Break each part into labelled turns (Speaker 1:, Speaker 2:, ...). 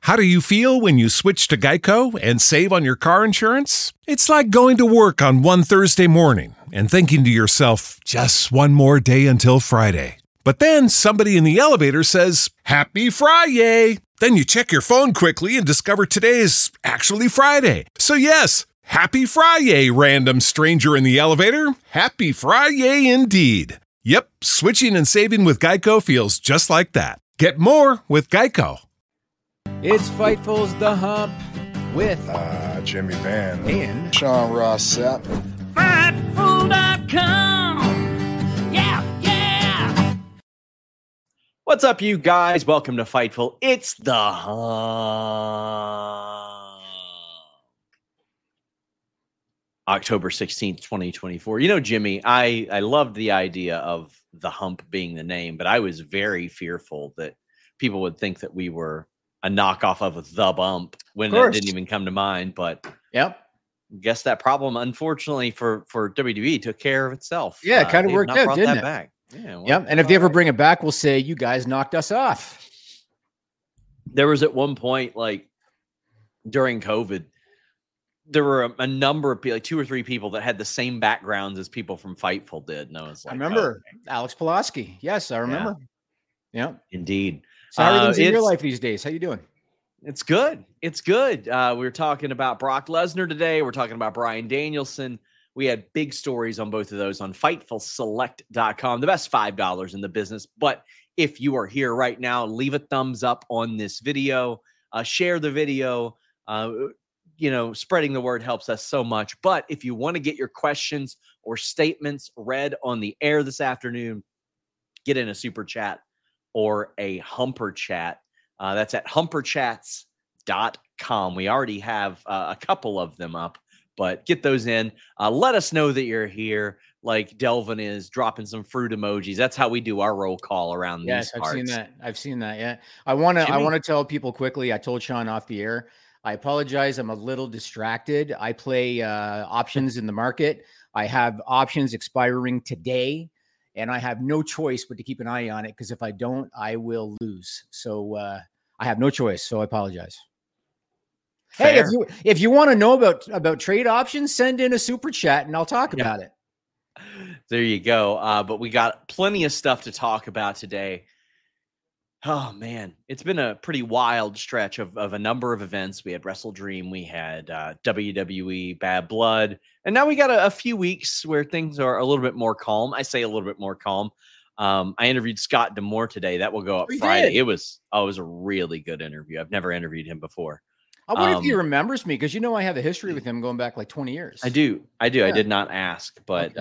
Speaker 1: How do you feel when you switch to Geico and save on your car insurance? It's like going to work on one Thursday morning and thinking to yourself, just one more day until Friday. But then somebody in the elevator says, Happy Friday! Then you check your phone quickly and discover today is actually Friday. So yes, Happy Friday, random stranger in the elevator. Happy Friday indeed. Yep, switching and saving with Geico feels just like that. Get more with Geico.
Speaker 2: It's Fightful's The Hump with
Speaker 3: Jimmy Van
Speaker 2: and
Speaker 3: Sean Ross Sapp.
Speaker 2: Fightful.com. Yeah. What's up, you guys? Welcome to Fightful. It's The Hump. October 16th, 2024. You know, Jimmy, I loved the idea of The Hump being the name, but I was very fearful that people would think that we were a knockoff of The Bump when it didn't even come to mind. But
Speaker 4: yep,
Speaker 2: guess that problem, unfortunately for WWE, took care of itself.
Speaker 4: Yeah, it kind of worked out, didn't it?
Speaker 2: Back. Yeah. Well,
Speaker 4: yep. And if they ever bring it back, we'll say you guys knocked us off.
Speaker 2: There was at one point, like during COVID, there were a number of people, like 2 or 3 people that had the same backgrounds as people from Fightful did. And I was like,
Speaker 4: I remember Alex Pulaski. Yes, I remember. Yeah,
Speaker 2: indeed.
Speaker 4: So how are things in your life these days? How you doing?
Speaker 2: It's good. It's good. We were talking about Brock Lesnar today. We're talking about Bryan Danielson. We had big stories on both of those on FightfulSelect.com, the best $5 in the business. But if you are here right now, leave a thumbs up on this video. Share the video. Spreading the word helps us so much. But if you want to get your questions or statements read on the air this afternoon, get in a super chat or a humper chat. That's at humperchats.com. We already have a couple of them up, but get those in. Let us know that you're here, like Delvin is dropping some fruit emojis. That's how we do our roll call around these parts.
Speaker 4: I've seen that. Yeah. I want to tell people quickly. I told Sean off the air. I apologize. I'm a little distracted. I play options in the market. I have options expiring today, and I have no choice but to keep an eye on it because if I don't, I will lose. So I have no choice. So I apologize.
Speaker 2: Fair.
Speaker 4: Hey, if you want to know about trade options, send in a super chat and I'll talk about it.
Speaker 2: There you go. But we got plenty of stuff to talk about today. Oh, man, it's been a pretty wild stretch of a number of events. We had Wrestle Dream, we had WWE Bad Blood, and now we got a few weeks where things are a little bit more calm. I say a little bit more calm. I interviewed Scott D'Amore today. That will go up Friday. It was a really good interview. I've never interviewed him before.
Speaker 4: I wonder if he remembers me because I have a history with him going back like 20 years.
Speaker 2: I do.
Speaker 4: Yeah.
Speaker 2: I did not ask, but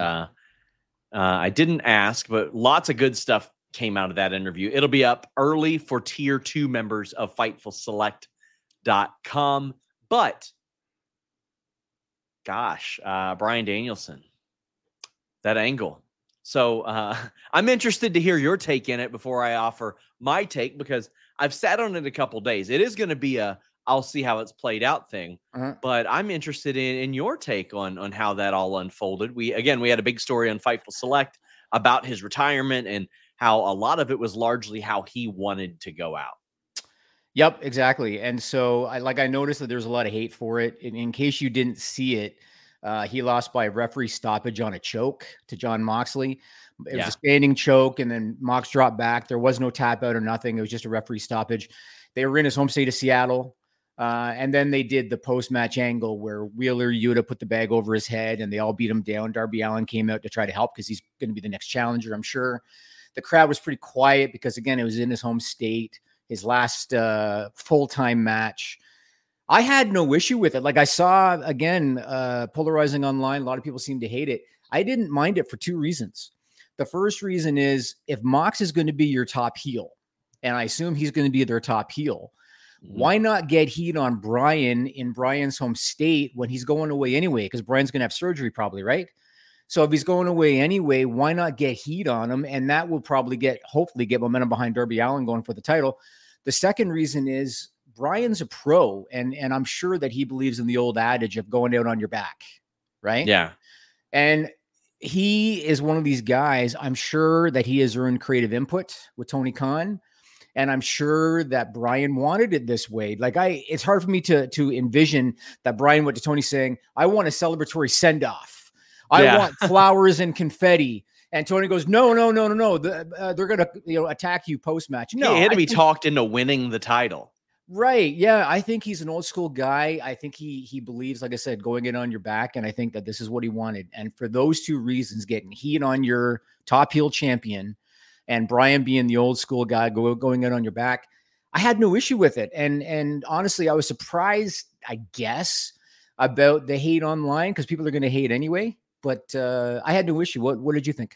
Speaker 2: I didn't ask, but lots of good stuff came out of that interview. It'll be up early for tier 2 members of FightfulSelect.com. But gosh, Bryan Danielson, that angle. So I'm interested to hear your take in it before I offer my take because I've sat on it a couple days. It is going to be I'll see how it's played out thing, but I'm interested in your take on how that all unfolded. We had a big story on Fightful Select about his retirement and how a lot of it was largely how he wanted to go out.
Speaker 4: Yep, exactly. And so I noticed that there's a lot of hate for it. In case you didn't see it, he lost by a referee stoppage on a choke to Jon Moxley. It was a standing choke, and then Mox dropped back. There was no tap out or nothing. It was just a referee stoppage. They were in his home state of Seattle. And then they did the post-match angle where Wheeler Yuta put the bag over his head and they all beat him down. Darby Allin came out to try to help because he's going to be the next challenger, I'm sure. The crowd was pretty quiet because, again, it was in his home state, his last full-time match. I had no issue with it. Like I saw, again, polarizing online. A lot of people seem to hate it. I didn't mind it for 2 reasons. The first reason is if Mox is going to be your top heel, and I assume he's going to be their top heel, why not get heat on Bryan in Bryan's home state when he's going away anyway? Because Bryan's going to have surgery probably, right? So if he's going away anyway, why not get heat on him? And that will probably hopefully get momentum behind Darby Allin going for the title. The second reason is Bryan's a pro, and I'm sure that he believes in the old adage of going out on your back, right?
Speaker 2: Yeah.
Speaker 4: And he is one of these guys, I'm sure that he has earned creative input with Tony Khan. And I'm sure that Brian wanted it this way. Like it's hard for me to envision that Brian went to Tony saying, I want a celebratory send off. I want flowers and confetti. And Tony goes, no. They're going to attack you post-match. No,
Speaker 2: he had to be talked into winning the title.
Speaker 4: Right. Yeah. I think he's an old school guy. I think he believes, like I said, going in on your back. And I think that this is what he wanted. And for those two reasons, getting heat on your top heel champion and Brian being the old school guy going in on your back, I had no issue with it. And honestly, I was surprised, I guess, about the hate online because people are going to hate anyway. But I had no issue. What did you think?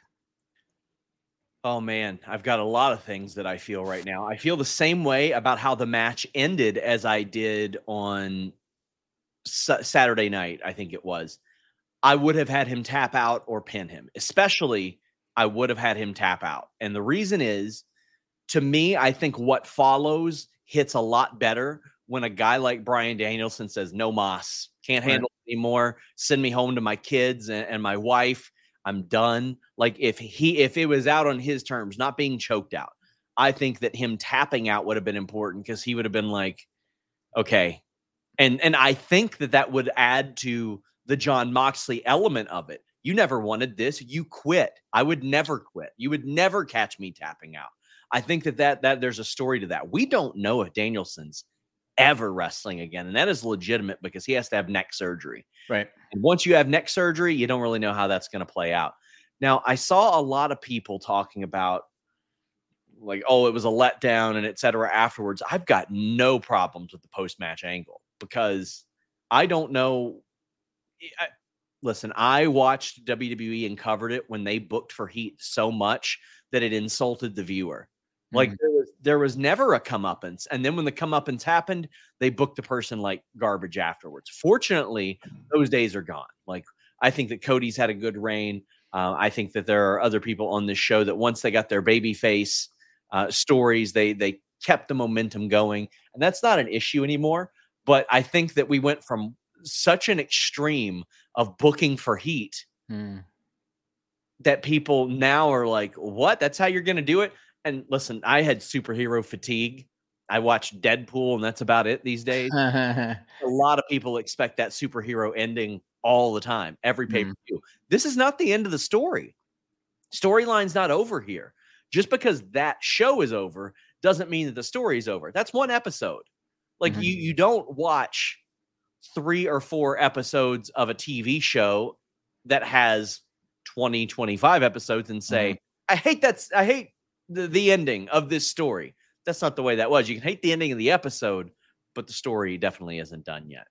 Speaker 2: Oh, man, I've got a lot of things that I feel right now. I feel the same way about how the match ended as I did on Saturday night, I think it was. I would have had him tap out or pin him. Especially, I would have had him tap out. And the reason is, to me, I think what follows hits a lot better when a guy like Bryan Danielson says, no mas, can't handle it anymore. Send me home to my kids and my wife. I'm done. Like if it was out on his terms, not being choked out, I think that him tapping out would have been important because he would have been like, okay. And I think that would add to the Jon Moxley element of it. You never wanted this. You quit. I would never quit. You would never catch me tapping out. I think that there's a story to that. We don't know if Danielson's ever wrestling again. And that is legitimate because he has to have neck surgery.
Speaker 4: Right.
Speaker 2: And once you have neck surgery, you don't really know how that's going to play out. Now, I saw a lot of people talking about like, oh, it was a letdown and et cetera afterwards. I've got no problems with the post-match angle because I don't know. Listen, I watched WWE and covered it when they booked for heat so much that it insulted the viewer. Like there was never a comeuppance. And then when the comeuppance happened, they booked the person like garbage afterwards. Fortunately, those days are gone. Like I think that Cody's had a good reign. I think that there are other people on this show that once they got their babyface stories, they kept the momentum going. And that's not an issue anymore. But I think that we went from such an extreme of booking for heat that people now are like, what? That's how you're going to do it? And listen, I had superhero fatigue. I watched Deadpool, and that's about it these days. A lot of people expect that superhero ending all the time, every pay-per-view. This is not the end of the story. Storyline's not over here. Just because that show is over doesn't mean that the story is over. That's one episode. Like you don't watch 3 or 4 episodes of a TV show that has 20, 25 episodes and say, I hate the ending of this story. That's not the way that was. You can hate the ending of the episode, but the story definitely isn't done yet.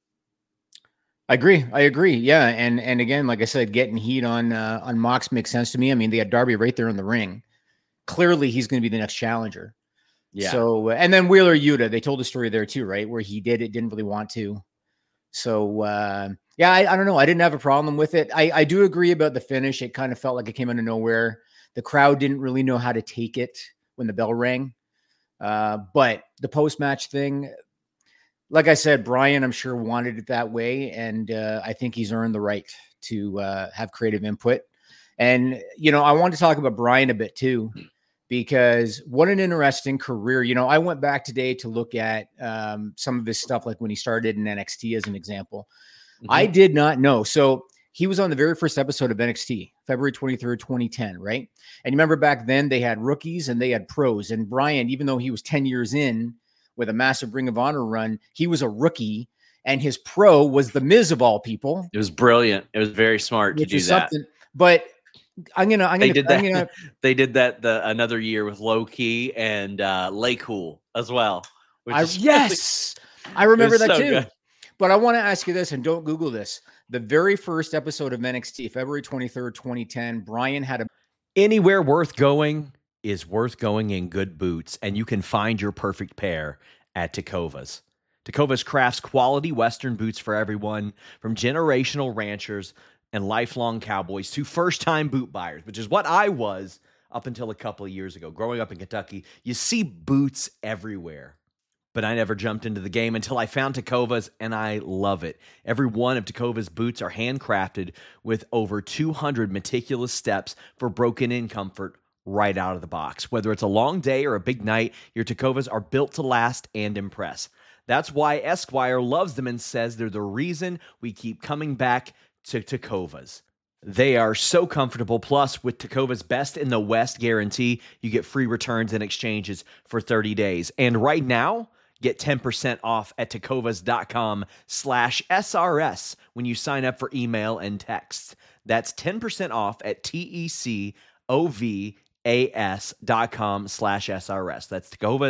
Speaker 4: I agree. Yeah. And again, like I said, getting heat on Mox makes sense to me. I mean, they had Darby right there in the ring. Clearly he's going to be the next challenger. Yeah. So, and then Wheeler Yuta, they told the story there too, right? Where he didn't really want to. So, yeah, I don't know. I didn't have a problem with it. I do agree about the finish. It kind of felt like it came out of nowhere. The crowd didn't really know how to take it when the bell rang. But the post-match thing, like I said, Brian, I'm sure wanted it that way. And I think he's earned the right to have creative input. And, I want to talk about Brian a bit too, because what an interesting career. I went back today to look at some of his stuff, like when he started in NXT as an example. I did not know. So he was on the very first episode of NXT, February 23rd, 2010, right? And you remember back then they had rookies and they had pros. And Brian, even though he was 10 years in with a massive Ring of Honor run, he was a rookie and his pro was The Miz of all people.
Speaker 2: It was brilliant. It was very smart to do that.
Speaker 4: But
Speaker 2: they did that another year with Low Key and Lay Cool as well.
Speaker 4: Yes, I remember that too. Good. But I want to ask you this, and don't Google this. The very first episode of NXT, February 23rd, 2010, Brian had
Speaker 5: Anywhere worth going is worth going in good boots, and you can find your perfect pair at Tecovas. Tecovas crafts quality Western boots for everyone, from generational ranchers and lifelong cowboys to first-time boot buyers, which is what I was up until a couple of years ago. Growing up in Kentucky, you see boots everywhere. But I never jumped into the game until I found Tecovas, and I love it. Every one of Tecovas boots are handcrafted with over 200 meticulous steps for broken-in comfort right out of the box. Whether it's a long day or a big night, your Tecovas are built to last and impress. That's why Esquire loves them and says they're the reason we keep coming back to Tecovas. They are so comfortable. Plus, with Tecovas Best in the West guarantee, you get free returns and exchanges for 30 days. And right now, get 10% off at tecovas.com/SRS when you sign up for email and text. That's 10% off at tecovas.com/SRS. That's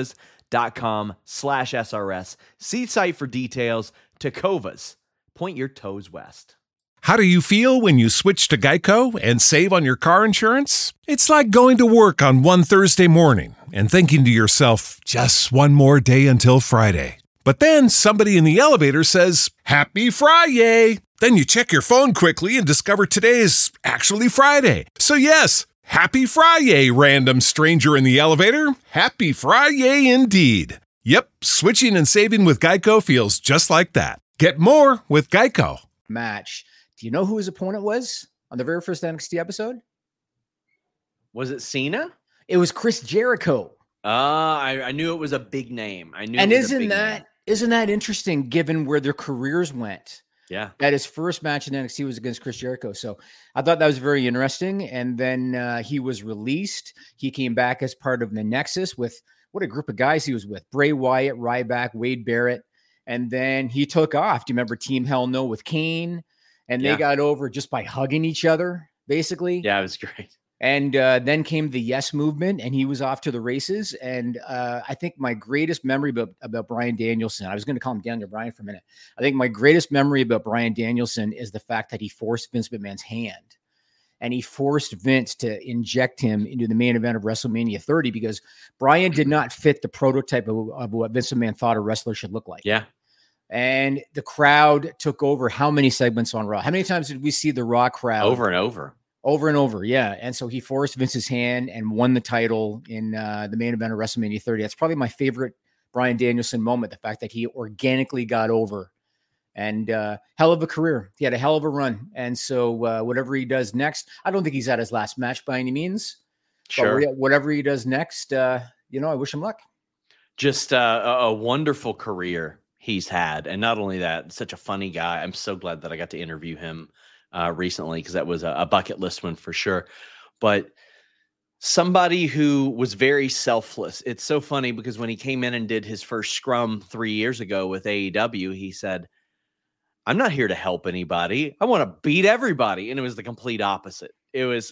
Speaker 5: tecovas.com/SRS. See site for details. Tecovas, point your toes west.
Speaker 1: How do you feel when you switch to Geico and save on your car insurance? It's like going to work on one Thursday morning and thinking to yourself, just one more day until Friday. But then somebody in the elevator says, "Happy Friday!" Then you check your phone quickly and discover today's actually Friday. So yes, happy Friday, random stranger in the elevator. Happy Friday indeed. Yep, switching and saving with Geico feels just like that. Get more with Geico.
Speaker 4: Match. Do you know who his opponent was on the very first NXT episode?
Speaker 2: Was it Cena?
Speaker 4: It was Chris Jericho.
Speaker 2: I knew it was a big name. I knew.
Speaker 4: And
Speaker 2: it was a big name.
Speaker 4: Isn't that interesting given where their careers went?
Speaker 2: Yeah.
Speaker 4: That his first match in NXT was against Chris Jericho. So I thought that was very interesting. And then he was released. He came back as part of the Nexus with what a group of guys he was with. Bray Wyatt, Ryback, Wade Barrett. And then he took off. Do you remember Team Hell No with Kane? And they got over just by hugging each other, basically.
Speaker 2: Yeah, it was great.
Speaker 4: And then came the Yes Movement, and he was off to the races. And I think my greatest memory about Bryan Danielson, I was going to call him Daniel Bryan for a minute. I think my greatest memory about Bryan Danielson is the fact that he forced Vince McMahon's hand. And he forced Vince to inject him into the main event of WrestleMania 30 because Bryan did not fit the prototype of what Vince McMahon thought a wrestler should look like.
Speaker 2: Yeah.
Speaker 4: And the crowd took over how many segments on Raw? How many times did we see the Raw crowd?
Speaker 2: Over and over.
Speaker 4: Over and over, yeah. And so he forced Vince's hand and won the title in the main event of WrestleMania 30. That's probably my favorite Bryan Danielson moment, the fact that he organically got over. And hell of a career. He had a hell of a run. And so whatever he does next, I don't think he's at his last match by any means.
Speaker 2: Sure.
Speaker 4: But whatever he does next, I wish him luck.
Speaker 2: Just a wonderful career he's had. And not only that, such a funny guy. I'm so glad that I got to interview him recently because that was a bucket list one for sure. But somebody who was very selfless. It's so funny because when he came in and did his first scrum 3 years ago with AEW, he said, "I'm not here to help anybody. I want to beat everybody." And it was the complete opposite. It was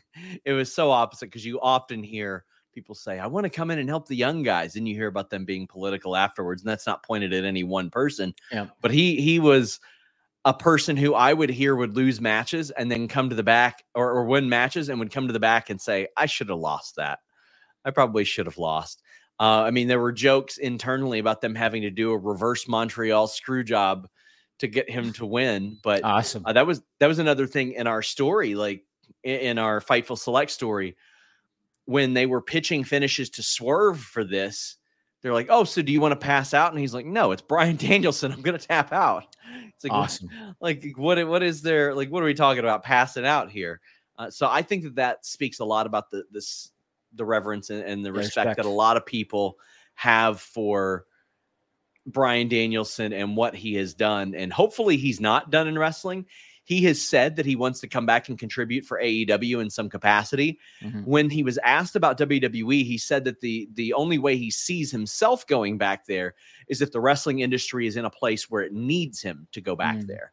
Speaker 2: so opposite because you often hear people say, "I want to come in and help the young guys." And you hear about them being political afterwards. And that's not pointed at any one person.
Speaker 4: Yeah.
Speaker 2: But he was a person who I would hear would lose matches and then come to the back or win matches and would come to the back and say, "I should have lost that. I probably should have lost." There were jokes internally about them having to do a reverse Montreal screw job to get him to win. But
Speaker 4: awesome.
Speaker 2: That was another thing in our story, like in our Fightful Select story, when they were pitching finishes to Swerve for this, they're like, "Oh, so do you want to pass out?" And he's like, "No, it's Bryan Danielson. I'm going to tap out." It's like,
Speaker 4: awesome.
Speaker 2: What is there? Like, what are we talking about passing out here? So I think that speaks a lot about the reverence and the respect that a lot of people have for Bryan Danielson and what he has done. And hopefully he's not done in wrestling. He has said that he wants to come back and contribute for AEW in some capacity. Mm-hmm. When he was asked about WWE, he said that the only way he sees himself going back there is if the wrestling industry is in a place where it needs him to go back there.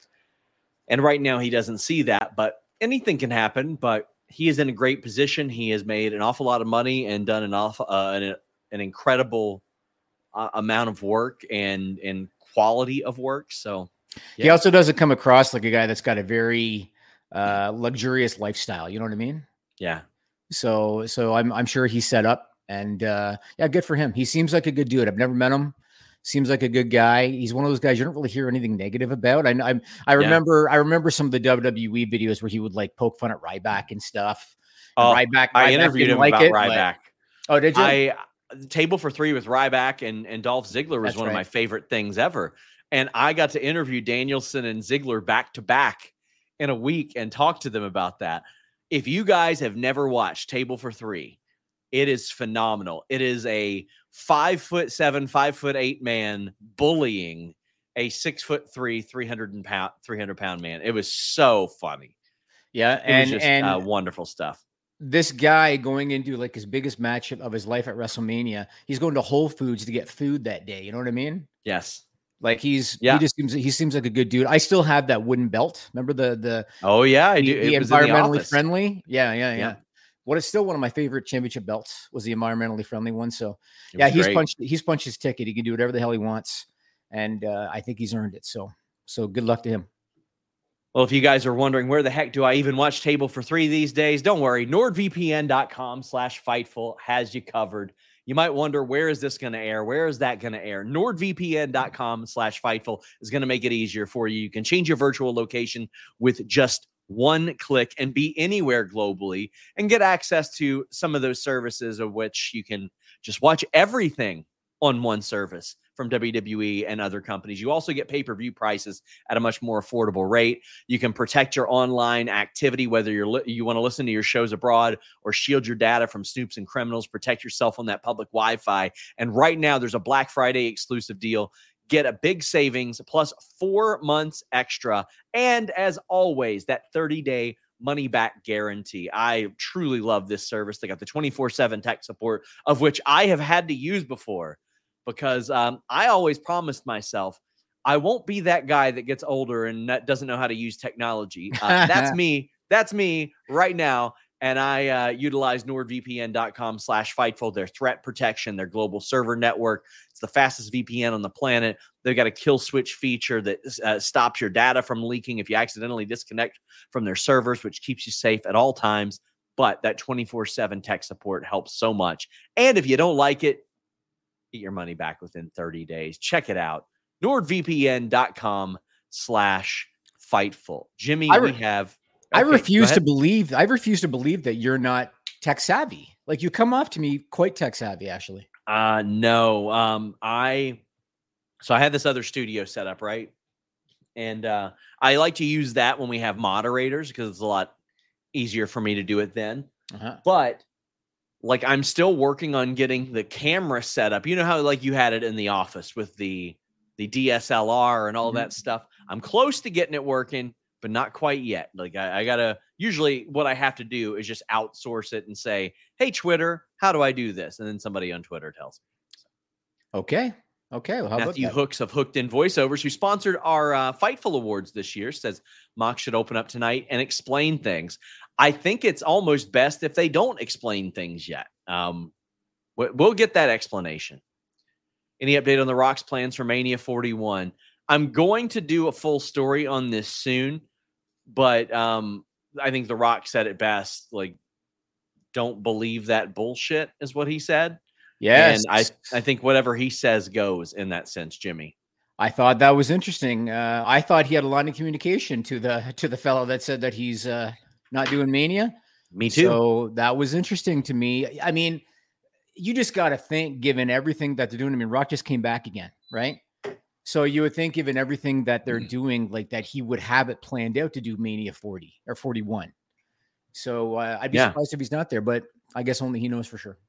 Speaker 2: And right now he doesn't see that, but anything can happen. But he is in a great position. He has made an awful lot of money and done an incredible amount of work and quality of work. So
Speaker 4: he also doesn't come across like a guy that's got a very luxurious lifestyle. You know what I mean?
Speaker 2: Yeah.
Speaker 4: So I'm sure he's set up, and good for him. He seems like a good dude. I've never met him. Seems like a good guy. He's one of those guys you don't really hear anything negative about. I remember some of the WWE videos where he would like poke fun at Ryback and stuff. Ryback
Speaker 2: I interviewed him about Ryback.
Speaker 4: Oh, did you?
Speaker 2: Table for Three with Ryback and Dolph Ziggler was one of my favorite things ever. And I got to interview Danielson and Ziggler back to back in a week and talk to them about that. If you guys have never watched Table for Three, it is phenomenal. It is a 5'7", 5'8" man bullying a 6'3", 300-pound man. It was so funny.
Speaker 4: Yeah,
Speaker 2: It was just wonderful stuff.
Speaker 4: This guy going into like his biggest match of his life at WrestleMania, he's going to Whole Foods to get food that day. You know what I mean?
Speaker 2: Yes.
Speaker 4: Like he seems like a good dude. I still have that wooden belt. Remember the
Speaker 2: oh yeah, I do.
Speaker 4: The
Speaker 2: it was
Speaker 4: environmentally friendly. Yeah.
Speaker 2: Yeah.
Speaker 4: What is still one of my favorite championship belts was the environmentally friendly one. So
Speaker 2: It was
Speaker 4: he's punched his ticket. He can do whatever the hell he wants, and I think he's earned it. So good luck to him.
Speaker 2: Well, if you guys are wondering where the heck do I even watch Table for Three these days, don't worry. NordVPN.com/Fightful has you covered. You might wonder, where is this going to air? Where is that going to air? NordVPN.com/Fightful is going to make it easier for you. You can change your virtual location with just one click and be anywhere globally and get access to some of those services, of which you can just watch everything on one service from WWE and other companies. You also get pay-per-view prices at a much more affordable rate. You can protect your online activity, whether you want to listen to your shows abroad or shield your data from snoops and criminals, protect yourself on that public Wi-Fi. And right now there's a Black Friday exclusive deal. Get a big savings plus 4 months extra. And as always, that 30-day money-back guarantee. I truly love this service. They got the 24/7 tech support, of which I have had to use before, because I always promised myself I won't be that guy that gets older and doesn't know how to use technology. That's me. That's me right now. And I utilize NordVPN.com/Fightful, their threat protection, their global server network. It's the fastest VPN on the planet. They've got a kill switch feature that stops your data from leaking if you accidentally disconnect from their servers, which keeps you safe at all times. But that 24/7 tech support helps so much. And if you don't like it, get your money back within 30 days. Check it out. NordVPN.com/Fightful. Jimmy, I
Speaker 4: refuse to believe that you're not tech savvy. Like, you come off to me quite tech savvy, actually.
Speaker 2: No. So I had this other studio set up, right? And I like to use that when we have moderators because it's a lot easier for me to do it then. But like, I'm still working on getting the camera set up. You know how like you had it in the office with the DSLR and all that stuff. I'm close to getting it working, but not quite yet. Like I gotta, usually what I have to do is just outsource it and say, hey, Twitter, how do I do this? And then somebody on Twitter tells me.
Speaker 4: Okay. Well, how
Speaker 2: Matthew
Speaker 4: about that?
Speaker 2: Hooks of Hooked In Voiceovers, who sponsored our Fightful Awards this year, says Mox should open up tonight and explain things. I think it's almost best if they don't explain things yet. We'll get that explanation. Any update on The Rock's plans for Mania 41? I'm going to do a full story on this soon, but I think The Rock said it best. Like, don't believe that bullshit is what he said.
Speaker 4: Yes.
Speaker 2: And I think whatever he says goes in that sense, Jimmy.
Speaker 4: I thought that was interesting. I thought he had a line of communication to the fellow that said that he's not doing Mania.
Speaker 2: Me too.
Speaker 4: So that was interesting to me. I mean, you just got to think, given everything that they're doing. I mean, Rock just came back again, right? So you would think, given everything that they're doing, like that he would have it planned out to do Mania 40 or 41. So I'd be surprised if he's not there, but I guess only he knows for sure.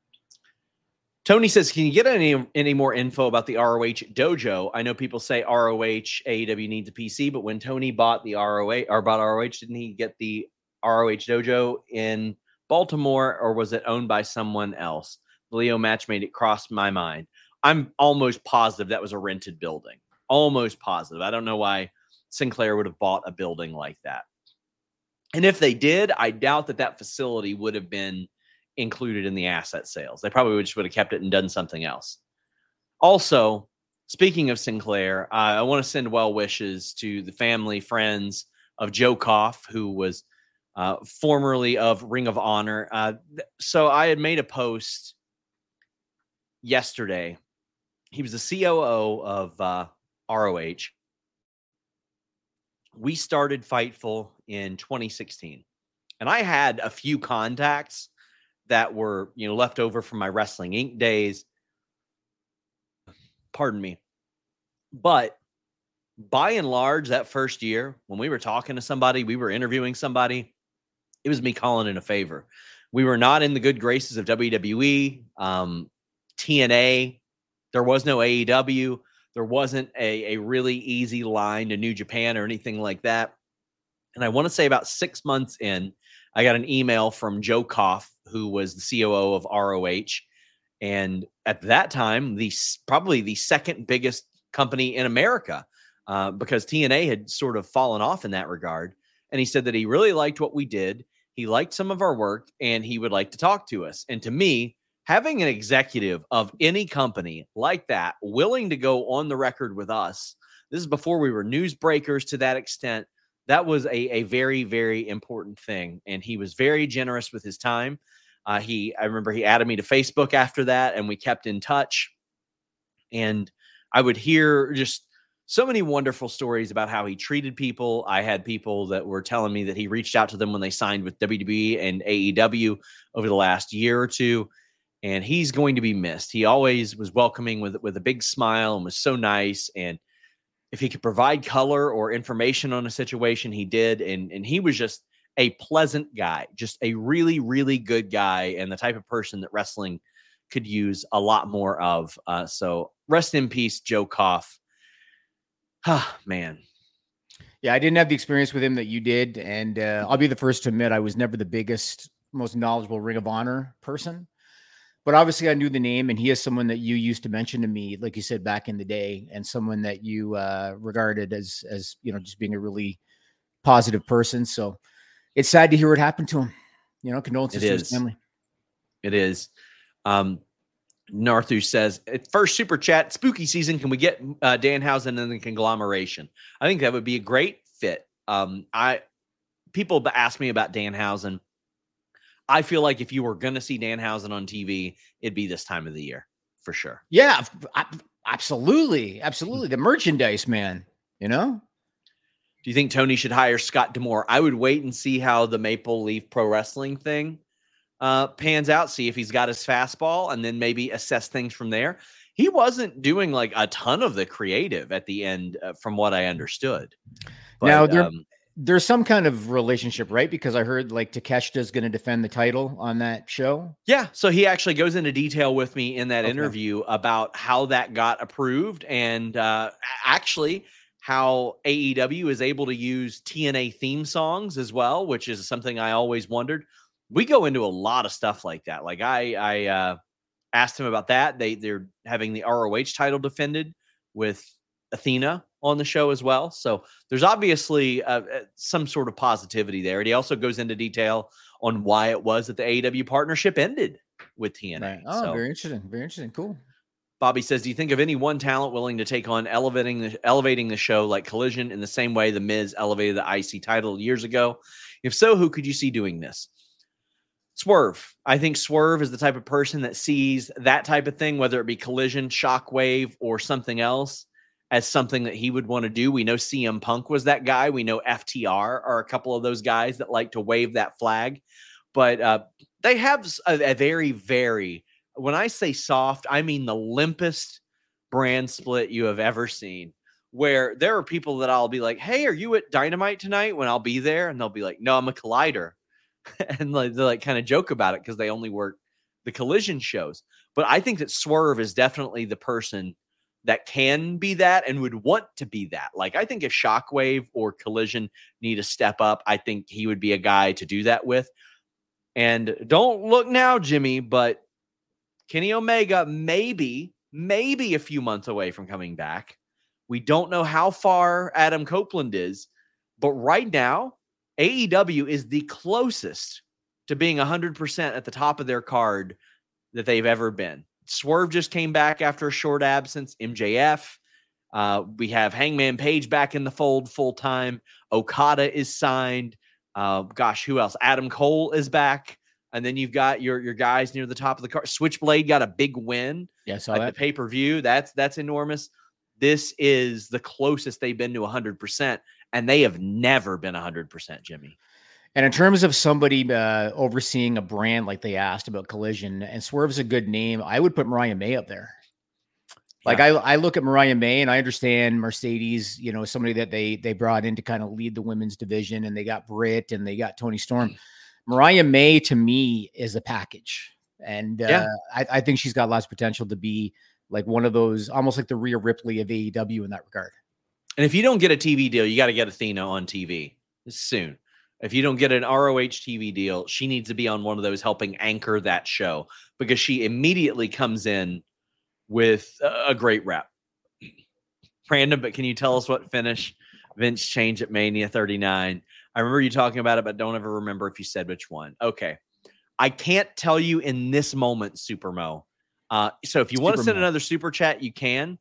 Speaker 2: Tony says, can you get any more info about the ROH dojo? I know people say ROH AEW needs a PC, but when Tony bought ROH, didn't he get the ROH dojo in Baltimore, or was it owned by someone else? The Leo match made it cross my mind. I'm almost positive that was a rented building. Almost positive. I don't know why Sinclair would have bought a building like that. And if they did, I doubt that facility would have been included in the asset sales. They probably would have kept it and done something else. Also, speaking of Sinclair, I want to send well wishes to the family, friends of Joe Koff, who was formerly of Ring of Honor. So I had made a post yesterday. He was the COO of ROH. We started Fightful in 2016, and I had a few contacts that were, left over from my Wrestling Inc. days. Pardon me. But by and large, that first year, when we were talking to somebody, we were interviewing somebody, it was me calling in a favor. We were not in the good graces of WWE, TNA. There was no AEW. There wasn't a really easy line to New Japan or anything like that. And I want to say about 6 months in, I got an email from Joe Koff, who was the COO of ROH. And at that time, probably the second biggest company in America, because TNA had sort of fallen off in that regard. And he said that he really liked what we did. He liked some of our work, and he would like to talk to us. And to me, having an executive of any company like that willing to go on the record with us, this is before we were newsbreakers to that extent. That was a very, very important thing. And he was very generous with his time. I remember he added me to Facebook after that, and we kept in touch. And I would hear just so many wonderful stories about how he treated people. I had people that were telling me that he reached out to them when they signed with WWE and AEW over the last year or two. And he's going to be missed. He always was welcoming with a big smile and was so nice. And if he could provide color or information on a situation, he did. And he was just a pleasant guy, just a really, really good guy, and the type of person that wrestling could use a lot more of. So rest in peace, Joe Koff. Man.
Speaker 4: Yeah, I didn't have the experience with him that you did. And I'll be the first to admit I was never the biggest, most knowledgeable Ring of Honor person. But obviously I knew the name, and he is someone that you used to mention to me, like you said, back in the day, and someone that you regarded as just being a really positive person. So it's sad to hear what happened to him. Condolences to his family.
Speaker 2: It is. Narthu says, at first super chat, spooky season, can we get Danhausen and the conglomeration? I think that would be a great fit. People ask me about Danhausen. I feel like if you were going to see Danhausen on TV, it'd be this time of the year for sure.
Speaker 4: Yeah, absolutely. Absolutely. The merchandise, man, Do
Speaker 2: you think Tony should hire Scott D'Amore? I would wait and see how the Maple Leaf Pro Wrestling thing pans out, see if he's got his fastball, and then maybe assess things from there. He wasn't doing like a ton of the creative at the end, from what I understood. But,
Speaker 4: now, there's some kind of relationship, right? Because I heard like Takeshita is going to defend the title on that show.
Speaker 2: Yeah. So he actually goes into detail with me in that interview about how that got approved, and actually how AEW is able to use TNA theme songs as well, which is something I always wondered. We go into a lot of stuff like that. Like I asked him about that. They're having the ROH title defended with Athena on the show as well. So there's obviously some sort of positivity there. And he also goes into detail on why it was that the AEW partnership ended with TNA.
Speaker 4: Right. Oh, very interesting. Very interesting. Cool.
Speaker 2: Bobby says, do you think of any one talent willing to take on elevating the show like Collision in the same way The Miz elevated the IC title years ago? If so, who could you see doing this? Swerve. I think Swerve is the type of person that sees that type of thing, whether it be Collision, Shockwave, or something else, as something that he would want to do. We know CM Punk was that guy. We know FTR are a couple of those guys that like to wave that flag. But they have a very, very, when I say soft, I mean the limpest brand split you have ever seen, where there are people that I'll be like, hey, are you at Dynamite tonight? When I'll be there, and they'll be like, no, I'm a Collider. And they kind of joke about it because they only work the Collision shows. But I think that Swerve is definitely the person that can be that and would want to be that. Like, I think if Shockwave or Collision need to step up, I think he would be a guy to do that with. And don't look now, Jimmy, but Kenny Omega maybe a few months away from coming back. We don't know how far Adam Copeland is, but right now, AEW is the closest to being 100% at the top of their card that they've ever been. Swerve just came back after a short absence. MJF. We have Hangman Page back in the fold full time. Okada is signed. Who else? Adam Cole is back. And then you've got your guys near the top of the card. Switchblade got a big win
Speaker 4: at
Speaker 2: the pay-per-view. That's enormous. This is the closest they've been to 100%, and they have never been 100%, Jimmy.
Speaker 4: And in terms of somebody overseeing a brand like they asked about Collision, and Swerve's a good name, I would put Mariah May up there. Like, I look at Mariah May, and I understand Mercedes, somebody that they brought in to kind of lead the women's division, and they got Britt and they got Toni Storm. Mariah May to me is a package. And I think she's got lots of potential to be like one of those, almost like the Rhea Ripley of AEW in that regard.
Speaker 2: And if you don't get a TV deal, you got to get Athena on TV soon. If you don't get an ROH TV deal, she needs to be on one of those helping anchor that show, because she immediately comes in with a great rep. Random, but can you tell us what finish Vince changed at Mania 39? I remember you talking about it, but don't ever remember if you said which one. Okay. I can't tell you in this moment, Supermo. So if you want to send another super chat, you can.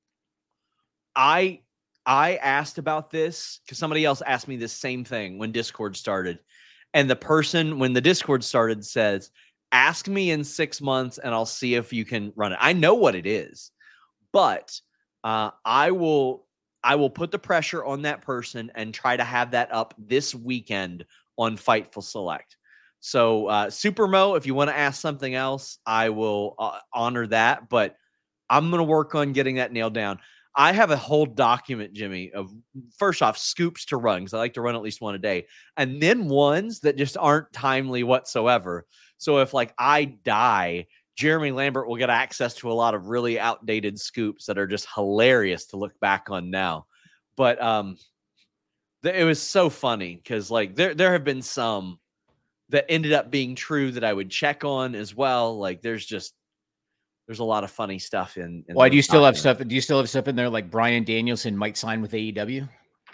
Speaker 2: I asked about this because somebody else asked me this same thing when Discord started. And the person, when the Discord started, says, ask me in 6 months and I'll see if you can run it. I know what it is, but I will put the pressure on that person and try to have that up this weekend on Fightful Select. So Supermo, if you want to ask something else, I will honor that, but I'm going to work on getting that nailed down. I have a whole document, Jimmy, of first off scoops to run, because I like to run at least one a day, and then ones that just aren't timely whatsoever. So if like I die, Jeremy Lambert will get access to a lot of really outdated scoops that are just hilarious to look back on now. But it was so funny because like there have been some that ended up being true that I would check on as well. Like there's a lot of funny stuff in
Speaker 4: why do you still have stuff? Do you still have stuff in there like Bryan Danielson might sign with AEW?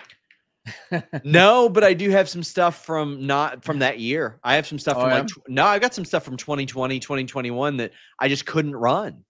Speaker 2: No, but I do have some stuff from that year. I have some stuff from I got some stuff from 2020, 2021 that I just couldn't run.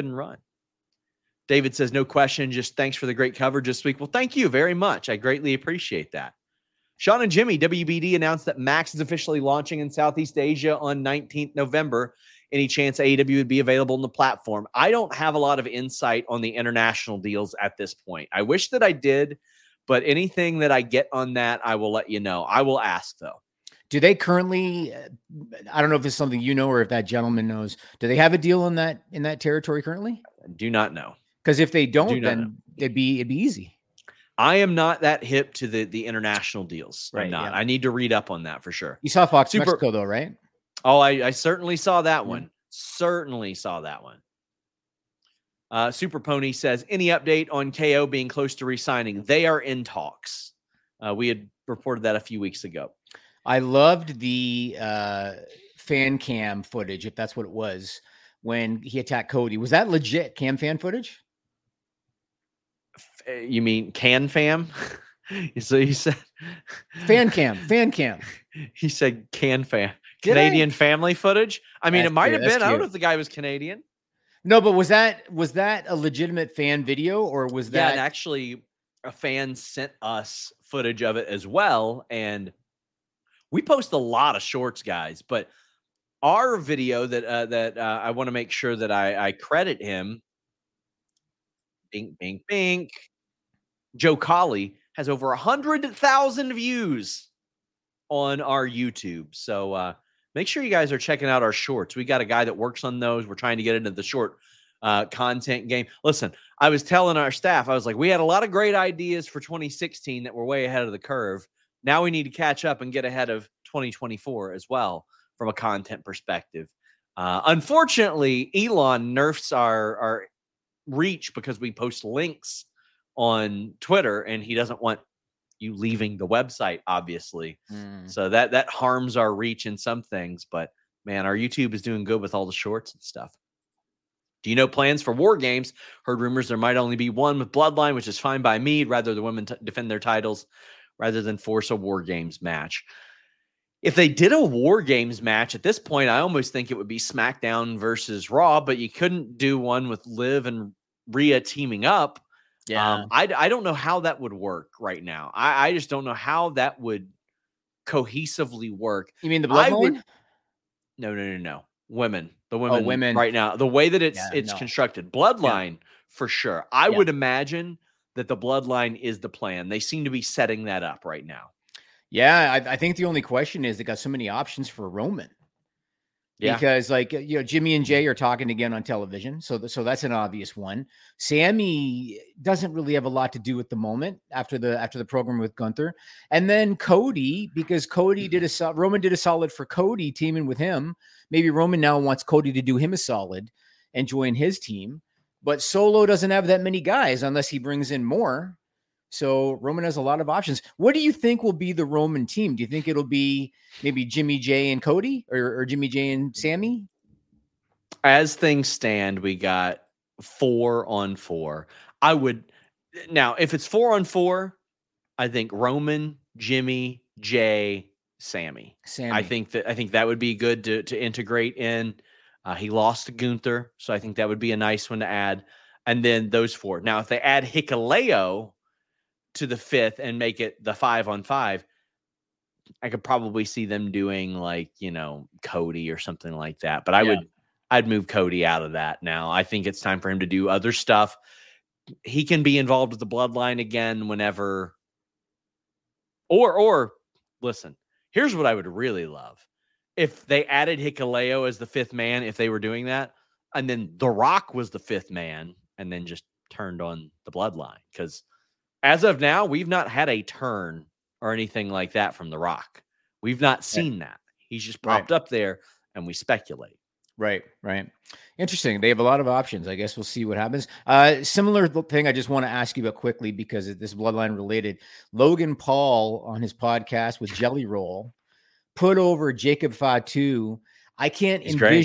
Speaker 2: David says, no question. Just thanks for the great coverage this week. Well, thank you very much. I greatly appreciate that. Sean and Jimmy, WBD announced that Max is officially launching in Southeast Asia on 19th November. Any chance AEW would be available on the platform? I don't have a lot of insight on the international deals at this point. I wish that I did, but anything that I get on that, I will let you know. I will ask, though.
Speaker 4: Do they currently, I don't know if it's something you know or if that gentleman knows, do they have a deal in that territory currently?
Speaker 2: I do not know.
Speaker 4: Because if they don't, then it'd be easy.
Speaker 2: I am not that hip to the international deals.
Speaker 4: Right,
Speaker 2: I'm not.
Speaker 4: yeah.
Speaker 2: I need to read up on that for sure.
Speaker 4: You saw Fox Mexico though, right?
Speaker 2: Oh, I certainly saw that one. Certainly saw that one. Super Pony says, any update on KO being close to re-signing? They are in talks. We had reported that a few weeks ago.
Speaker 4: I loved the fan cam footage, if that's what it was, when he attacked Cody. Was that legit cam fan footage?
Speaker 2: You mean can fam? So you said
Speaker 4: fan cam.
Speaker 2: He said can fam. Canadian family footage. I mean, it might have been. I don't know if the guy was Canadian.
Speaker 4: No, but was that a legitimate fan video, or was that?
Speaker 2: Yeah, and actually, a fan sent us footage of it as well, and we post a lot of shorts, guys. But our video that I want to make sure that I credit him. Bink, bink, bink. Joe Colley has over 100,000 views on our YouTube. So make sure you guys are checking out our shorts. We got a guy that works on those. We're trying to get into the short content game. Listen, I was telling our staff, I was like, we had a lot of great ideas for 2016 that were way ahead of the curve. Now we need to catch up and get ahead of 2024 as well from a content perspective. Unfortunately, Elon nerfs our reach because we post links on Twitter, and he doesn't want you leaving the website, obviously. So that harms our reach in some things, but man, our YouTube is doing good with all the shorts and stuff. Do you know plans for War Games? Heard rumors there might only be one with Bloodline, which is fine by me. Rather the women defend their titles rather than force a War Games match. If they did a War Games match at this point, I almost think it would be SmackDown versus Raw, but you couldn't do one with Liv and Rhea teaming up.
Speaker 4: Yeah.
Speaker 2: I don't know how that would work right now. I just don't know how that would cohesively work.
Speaker 4: You mean the Bloodline?
Speaker 2: No. Women. The women right now. The way that it's constructed. Bloodline for sure. I would imagine that the Bloodline is the plan. They seem to be setting that up right now.
Speaker 4: Yeah, I think the only question is they got so many options for Roman.
Speaker 2: Yeah.
Speaker 4: Because Jimmy and Jay are talking again on television. So that's an obvious one. Sammy doesn't really have a lot to do at the moment after the program with Gunther. And then Cody, because Roman did a solid for Cody teaming with him. Maybe Roman now wants Cody to do him a solid and join his team. But Solo doesn't have that many guys unless he brings in more. So Roman has a lot of options. What do you think will be the Roman team? Do you think it'll be maybe Jimmy J and Cody or Jimmy J and Sammy?
Speaker 2: As things stand, we got 4-on-4. Now, if it's 4-on-4, I think Roman, Jimmy, Jay, Sammy. I think that would be good to integrate in. He lost to Gunther, so I think that would be a nice one to add. And then those 4. Now, if they add Hikuleo to the 5th and make it the 5-on-5, I could probably see them doing Cody or something like that. But I'd move Cody out of that now. I think it's time for him to do other stuff. He can be involved with the bloodline again whenever. Or listen, here's what I would really love. If they added Hikuleo as the 5th man, if they were doing that, and then The Rock was the 5th man and then just turned on the bloodline. Because as of now, we've not had a turn or anything like that from The Rock. We've not seen that. He's just popped up there and we speculate.
Speaker 4: Right. Interesting. They have a lot of options. I guess we'll see what happens. Similar thing I just want to ask you about quickly because this bloodline related. Logan Paul on his podcast with Jelly Roll put over Jacob Fatu. I can't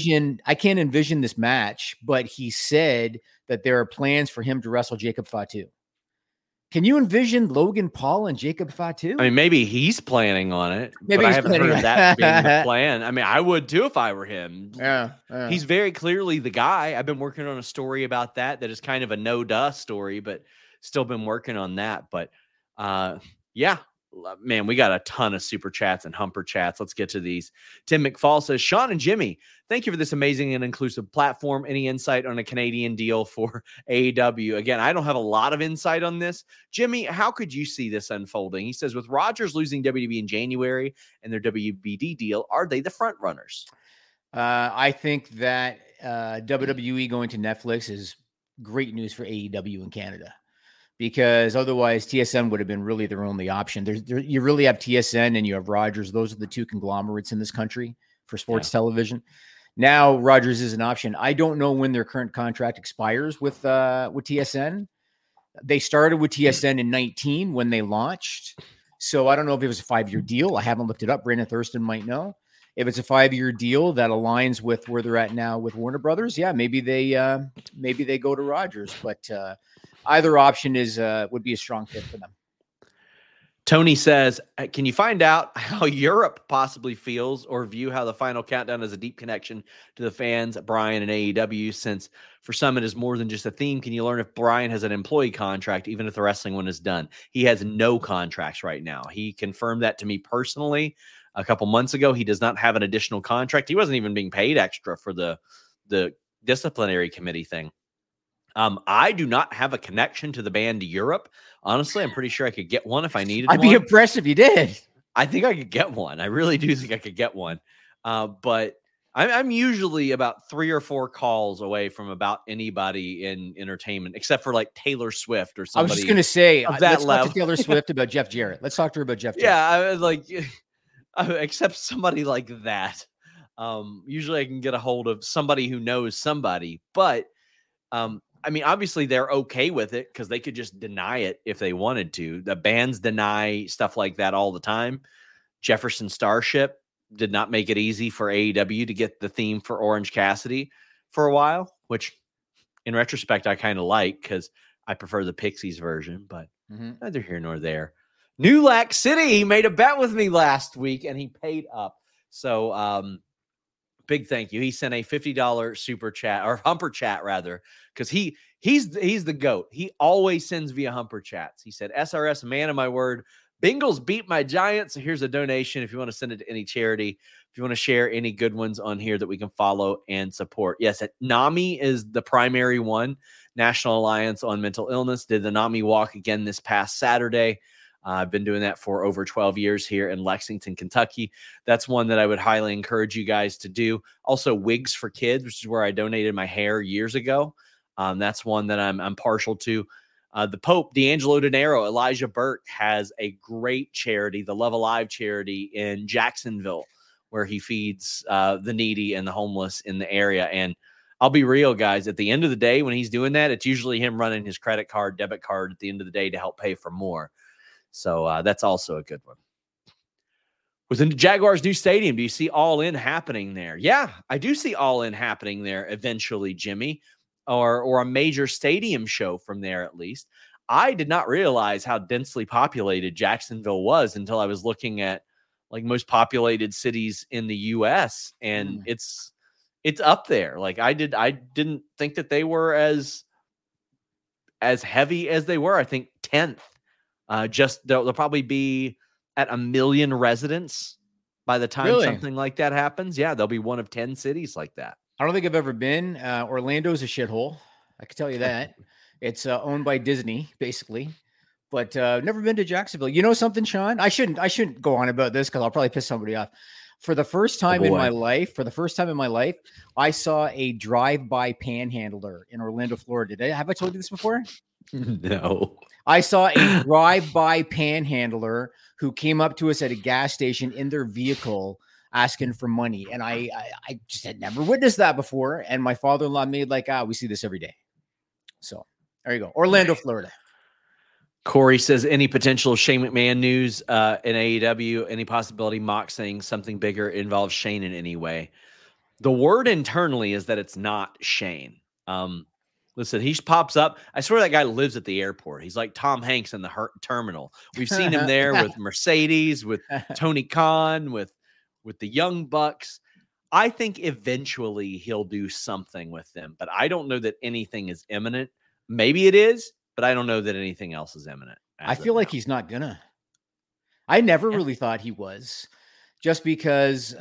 Speaker 4: envision this match, but he said that there are plans for him to wrestle Jacob Fatu. Can you envision Logan Paul and Jacob Fatu?
Speaker 2: I mean, maybe he's planning on it. Maybe I haven't heard of that being the plan. I mean, I would too if I were him.
Speaker 4: Yeah.
Speaker 2: He's very clearly the guy. I've been working on a story about that is kind of a no-duh story, but still been working on that. But yeah, man, we got a ton of super chats and humper chats. Let's get to these. Tim McFall says, Sean and Jimmy, thank you for this amazing and inclusive platform. Any insight on a Canadian deal for AEW? Again, I don't have a lot of insight on this. Jimmy, how could you see this unfolding? He says, with Rogers losing WWE in January and their WBD deal, are they the front runners?
Speaker 4: I think that WWE going to Netflix is great news for AEW in Canada. Because otherwise TSN would have been really their only option. You really have TSN and you have Rogers. Those are the two conglomerates in this country for sports television. Now Rogers is an option. I don't know when their current contract expires with TSN. They started with TSN in 2019 when they launched. So I don't know if it was a 5-year deal. I haven't looked it up. Brandon Thurston might know. If it's a 5-year deal that aligns with where they're at now with Warner Brothers, maybe they go to Rogers. But either option would be a strong fit for them.
Speaker 2: Tony says, can you find out how Europe possibly feels or view how the Final Countdown has a deep connection to the fans, Brian and AEW, since for some it is more than just a theme? Can you learn if Brian has an employee contract, even if the wrestling one is done? He has no contracts right now. He confirmed that to me personally a couple months ago. He does not have an additional contract. He wasn't even being paid extra for the disciplinary committee thing. I do not have a connection to the band Europe. Honestly, I'm pretty sure I could get one if I needed one.
Speaker 4: I'd be impressed if you did.
Speaker 2: I think I could get one. I really do think I could get one. But I'm usually about 3 or 4 calls away from about anybody in entertainment, except for like Taylor Swift or somebody.
Speaker 4: I was just going to say,
Speaker 2: let's
Speaker 4: talk to Taylor Swift about Jeff Jarrett. Let's talk to her about Jeff Jarrett.
Speaker 2: Yeah, except somebody like that. Usually I can get a hold of somebody who knows somebody, but I mean, obviously they're okay with it because they could just deny it if they wanted to. The bands deny stuff like that all the time. Jefferson Starship did not make it easy for AEW to get the theme for Orange Cassidy for a while, which in retrospect, I kind of like because I prefer the Pixies version, but neither here nor there. New Lac City, he made a bet with me last week and he paid up. So, big thank you. He sent a $50 super chat or humper chat rather, because he's the GOAT. He always sends via humper chats. He said, SRS, man of my word, Bengals beat my Giants. So here's a donation if you want to send it to any charity. If you want to share any good ones on here that we can follow and support. Yes, NAMI is the primary one. National Alliance on Mental Illness did the NAMI walk again this past Saturday. I've been doing that for over 12 years here in Lexington, Kentucky. That's one that I would highly encourage you guys to do. Also, Wigs for Kids, which is where I donated my hair years ago. That's one that I'm partial to. The Pope, D'Angelo De Niro, Elijah Burke has a great charity, the Love Alive charity in Jacksonville, where he feeds the needy and the homeless in the area. And I'll be real, guys, at the end of the day, when he's doing that, it's usually him running his credit card, debit card at the end of the day to help pay for more. So that's also a good one. Within the Jaguars' new stadium, do you see All In happening there? Yeah, I do see All In happening there eventually, Jimmy, or a major stadium show from there at least. I did not realize how densely populated Jacksonville was until I was looking at like most populated cities in the U.S. and it's up there. Like I didn't think that they were as heavy as they were. I think 10th. Just they'll probably be at 1 million residents by the time something like that happens. Yeah, they'll be one of 10 cities like that.
Speaker 4: I don't think I've ever been. Orlando's a shithole. I can tell you that. It's owned by Disney, basically. But I've never been to Jacksonville. You know something, Sean? I shouldn't go on about this because I'll probably piss somebody off. For the first time in my life, I saw a drive-by panhandler in Orlando, Florida. Have I told you this before?
Speaker 2: No.
Speaker 4: I saw a drive-by panhandler who came up to us at a gas station in their vehicle asking for money. And I just had never witnessed that before. And my father-in-law made like, we see this every day. So there you go. Orlando, Florida.
Speaker 2: Corey says, any potential Shane McMahon news in AEW? Any possibility Mox saying something bigger involves Shane in any way? The word internally is that it's not Shane. Listen, he pops up. I swear that guy lives at the airport. He's like Tom Hanks in the terminal. We've seen him there with Mercedes, with Tony Khan, with the Young Bucks. I think eventually he'll do something with them, but I don't know that anything is imminent. Maybe it is, but I don't know that anything else is imminent.
Speaker 4: I feel like he's not gonna. I never really thought he was, just because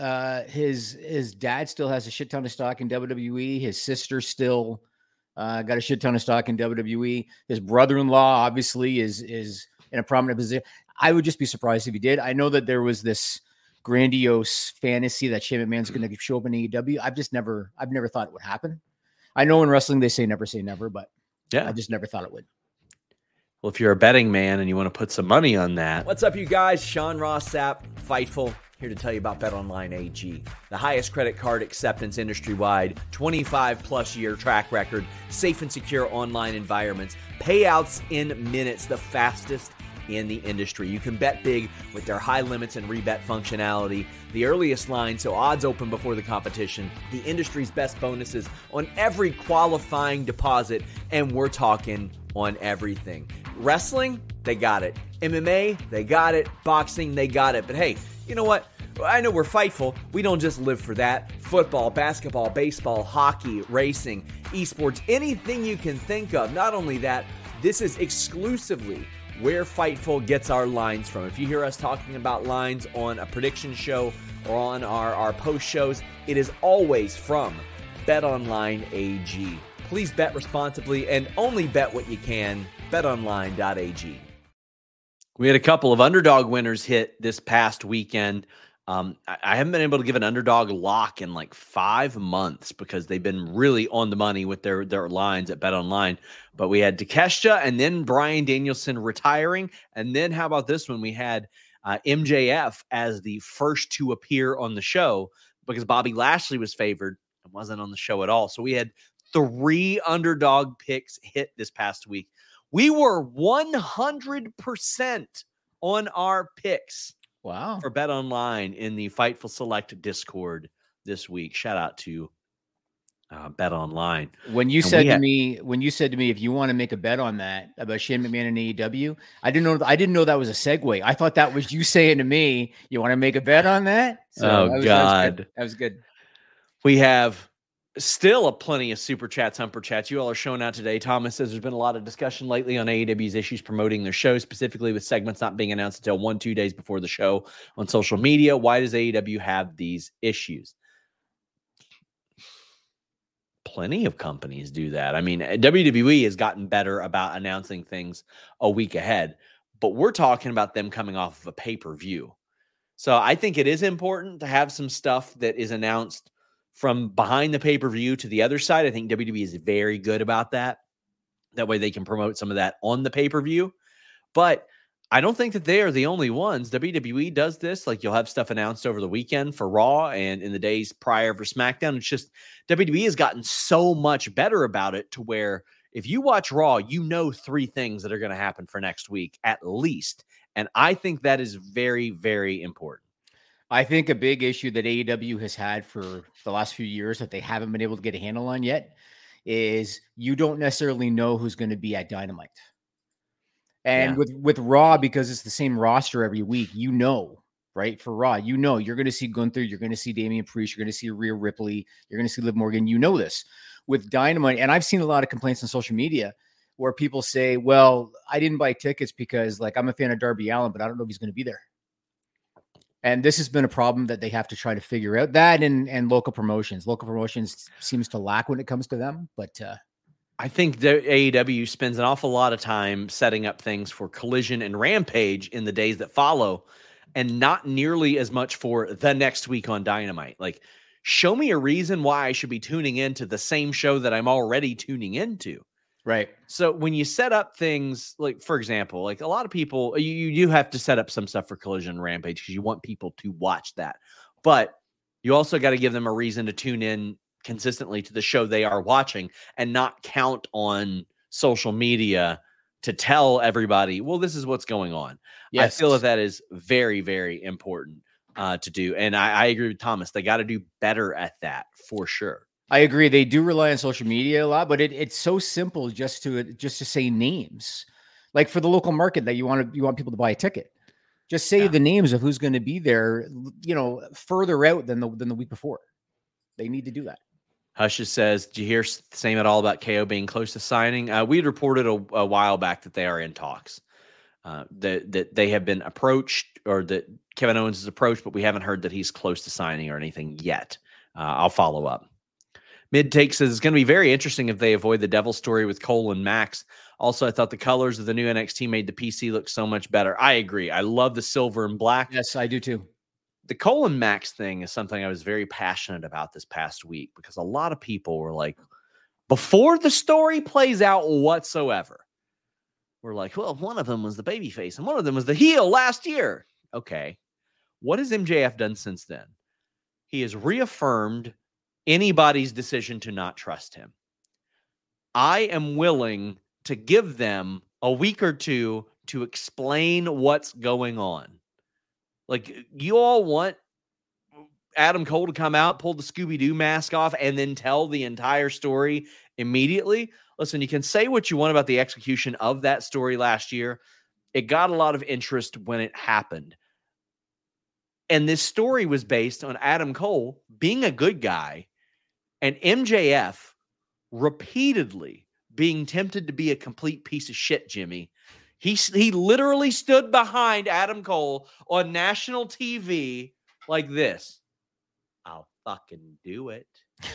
Speaker 4: his dad still has a shit ton of stock in WWE. His sister still got a shit ton of stock in WWE. His brother-in-law obviously is in a prominent position. I would just be surprised if he did. I know that there was this grandiose fantasy that Shane McMahon's going to show up in AEW. I've never thought it would happen. I know in wrestling they say never, but yeah, I just never thought it would.
Speaker 2: Well, if you're a betting man and you want to put some money on that.
Speaker 5: What's up, you guys? Sean Ross Sapp, Fightful, here to tell you about BetOnline AG, the highest credit card acceptance industry-wide, 25-plus year track record, safe and secure online environments, payouts in minutes, the fastest in the industry. You can bet big with their high limits and rebet functionality, the earliest line, so odds open before the competition, the industry's best bonuses on every qualifying deposit, and we're talking on everything. Wrestling, they got it. MMA, they got it. Boxing, they got it. But hey, you know what? I know we're Fightful. We don't just live for that. Football, basketball, baseball, hockey, racing, esports, anything you can think of. Not only that, this is exclusively where Fightful gets our lines from. If you hear us talking about lines on a prediction show or on our post shows, it is always from BetOnline AG. Please bet responsibly and only bet what you can. BetOnline.ag.
Speaker 2: We had a couple of underdog winners hit this past weekend. I haven't been able to give an underdog lock in like 5 months because they've been really on the money with their lines at BetOnline. But we had Takeshita and then Bryan Danielson retiring. And then how about this one? We had MJF as the first to appear on the show because Bobby Lashley was favored and wasn't on the show at all. So we had 3 underdog picks hit this past week. We were 100% on our picks.
Speaker 4: Wow.
Speaker 2: For BetOnline in the Fightful Select Discord this week. Shout out to BetOnline.
Speaker 4: When you said to me, if you want to make a bet on that about Shane McMahon and AEW, I didn't know that was a segue. I thought that was you saying to me, you want to make a bet on that?
Speaker 2: So God.
Speaker 4: That was good.
Speaker 2: We have still plenty of super chats, humper chats. You all are showing out today. Thomas says there's been a lot of discussion lately on AEW's issues promoting their show, specifically with segments not being announced until 1-2 days before the show on social media. Why does AEW have these issues? Plenty of companies do that. I mean, WWE has gotten better about announcing things a week ahead, but we're talking about them coming off of a pay-per-view. So I think it is important to have some stuff that is announced from behind the pay-per-view to the other side. I think WWE is very good about that. That way they can promote some of that on the pay-per-view. But I don't think that they are the only ones. WWE does this. Like, you'll have stuff announced over the weekend for Raw and in the days prior for SmackDown. It's just WWE has gotten so much better about it to where if you watch Raw, you know 3 things that are going to happen for next week at least. And I think that is very, very important.
Speaker 4: I think a big issue that AEW has had for the last few years that they haven't been able to get a handle on yet is you don't necessarily know who's going to be at Dynamite. And with Raw, because it's the same roster every week, right? For Raw, you're going to see Gunther, you're going to see Damian Priest, you're going to see Rhea Ripley, you're going to see Liv Morgan. You know this. With Dynamite, and I've seen a lot of complaints on social media where people say, well, I didn't buy tickets because, like, I'm a fan of Darby Allin, but I don't know if he's going to be there. And this has been a problem that they have to try to figure out. That and local promotions. Local promotions seems to lack when it comes to them, but
Speaker 2: I think the AEW spends an awful lot of time setting up things for Collision and Rampage in the days that follow, and not nearly as much for the next week on Dynamite. Like, show me a reason why I should be tuning into the same show that I'm already tuning into.
Speaker 4: Right.
Speaker 2: So when you set up things, like, for example, like a lot of people, you do have to set up some stuff for Collision and Rampage because you want people to watch that. But you also got to give them a reason to tune in consistently to the show they are watching and not count on social media to tell everybody, well, this is what's going on. Yes. I feel that is very, very important to do. And I agree with Thomas. They got to do better at that for sure.
Speaker 4: I agree. They do rely on social media a lot, but it's so simple just to say names. Like for the local market that you want people to buy a ticket. Just say the names of who's going to be there, further out than the week before. They need to do that.
Speaker 2: Husha says, did you hear saying at all about KO being close to signing? We had reported a while back that they are in talks, that they have been approached, or that Kevin Owens is approached, but we haven't heard that he's close to signing or anything yet. I'll follow up. Mid-Take says, it's going to be very interesting if they avoid the devil story with Cole and Max. Also, I thought the colors of the new NXT made the PC look so much better. I agree. I love the silver and black.
Speaker 4: Yes, I do too.
Speaker 2: The Cole and Max thing is something I was very passionate about this past week because a lot of people were like, before the story plays out whatsoever, we're like, well, one of them was the babyface and one of them was the heel last year. Okay. What has MJF done since then? He has reaffirmed anybody's decision to not trust him. I am willing to give them a week or two to explain what's going on. Like, you all want Adam Cole to come out, pull the Scooby-Doo mask off, and then tell the entire story immediately? Listen, you can say what you want about the execution of that story last year. It got a lot of interest when it happened. And this story was based on Adam Cole being a good guy and MJF repeatedly being tempted to be a complete piece of shit, Jimmy. He literally stood behind Adam Cole on national TV like this. I'll fucking do it.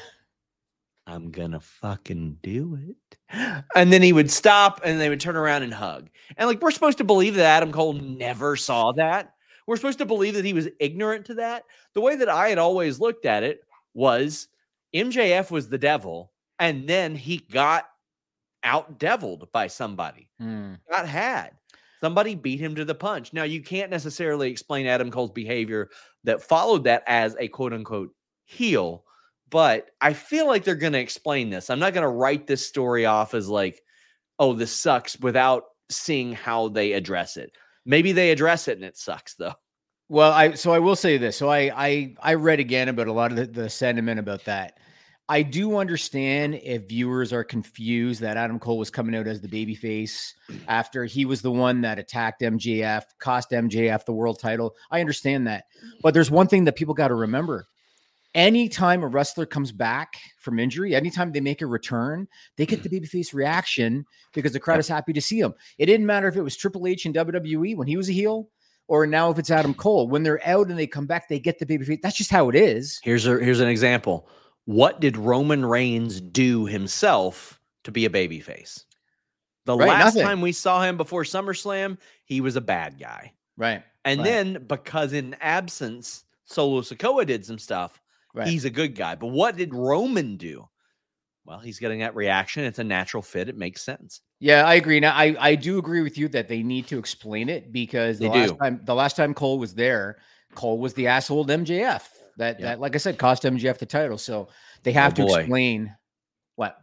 Speaker 2: I'm gonna fucking do it. And then he would stop and they would turn around and hug. And like, we're supposed to believe that Adam Cole never saw that. We're supposed to believe that he was ignorant to that. The way that I had always looked at it was MJF was the devil, and then he got out-deviled by somebody. Got had. Somebody beat him to the punch. Now, you can't necessarily explain Adam Cole's behavior that followed that as a quote-unquote heel, but I feel like they're going to explain this. I'm not going to write this story off as like, oh, this sucks, without seeing how they address it. Maybe they address it and it sucks, though.
Speaker 4: Well, I will say this. So I read again about a lot of the sentiment about that. I do understand if viewers are confused that Adam Cole was coming out as the babyface after he was the one that attacked MJF, cost MJF the world title. I understand that. But there's one thing that people got to remember. Anytime a wrestler comes back from injury, anytime they make a return, they get the babyface reaction because the crowd is happy to see him. It didn't matter if it was Triple H in WWE when he was a heel, or now if it's Adam Cole. When they're out and they come back, they get the babyface. That's just how it is.
Speaker 2: Here's an example. What did Roman Reigns do himself to be a babyface? The
Speaker 4: Right,
Speaker 2: last
Speaker 4: nothing.
Speaker 2: time we saw him before SummerSlam, he was a bad guy.
Speaker 4: Right.
Speaker 2: And
Speaker 4: right.
Speaker 2: then because in absence, Solo Sikoa did some stuff,
Speaker 4: Right.
Speaker 2: he's a good guy. But what did Roman do? Well, he's getting that reaction. It's a natural fit. It makes sense.
Speaker 4: Yeah, I agree. Now, I do agree with you that they need to explain it because the last time Cole was there, Cole was the asshole to MJF. That, like I said, cost MJF the title. So they have to explain what.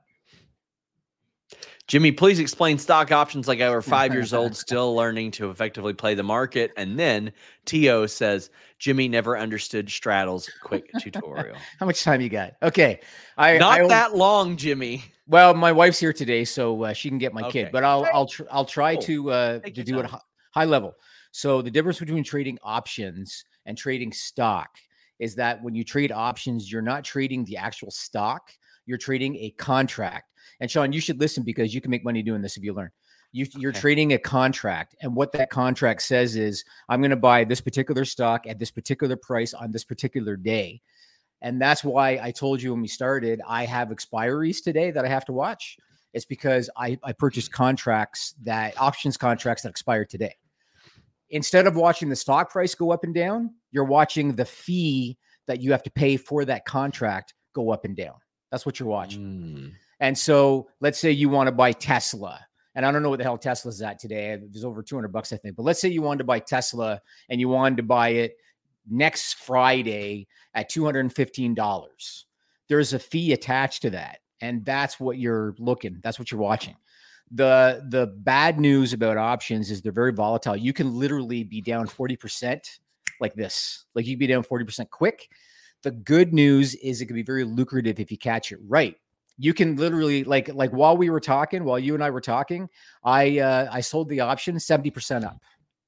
Speaker 2: Jimmy, please explain stock options like I were 5 years old, still learning to effectively play the market. And then T.O. says, Jimmy never understood Straddle's quick tutorial.
Speaker 4: How much time you got? Okay.
Speaker 2: Not that long, Jimmy.
Speaker 4: Well, my wife's here today, so she can get my kid, but I'll try to do it high level. So the difference between trading options and trading stock is that when you trade options, you're not trading the actual stock, you're trading a contract. And Sean, you should listen because you can make money doing this if you learn. You're trading a contract, and what that contract says is, I'm going to buy this particular stock at this particular price on this particular day. And that's why I told you when we started, I have expiries today that I have to watch. It's because I purchased options contracts that expire today. Instead of watching the stock price go up and down, you're watching the fee that you have to pay for that contract go up and down. That's what you're watching. And so let's say you want to buy Tesla. And I don't know what the hell Tesla's at today. It was over $200, I think. But let's say you wanted to buy Tesla and you wanted to buy it next Friday at $215. There's a fee attached to that. And that's what you're watching. The bad news about options is they're very volatile. You can literally be down 40% like this. Like you'd be down 40% quick. The good news is it can be very lucrative if you catch it right. You can literally like while you and I were talking, I sold the option 70% up.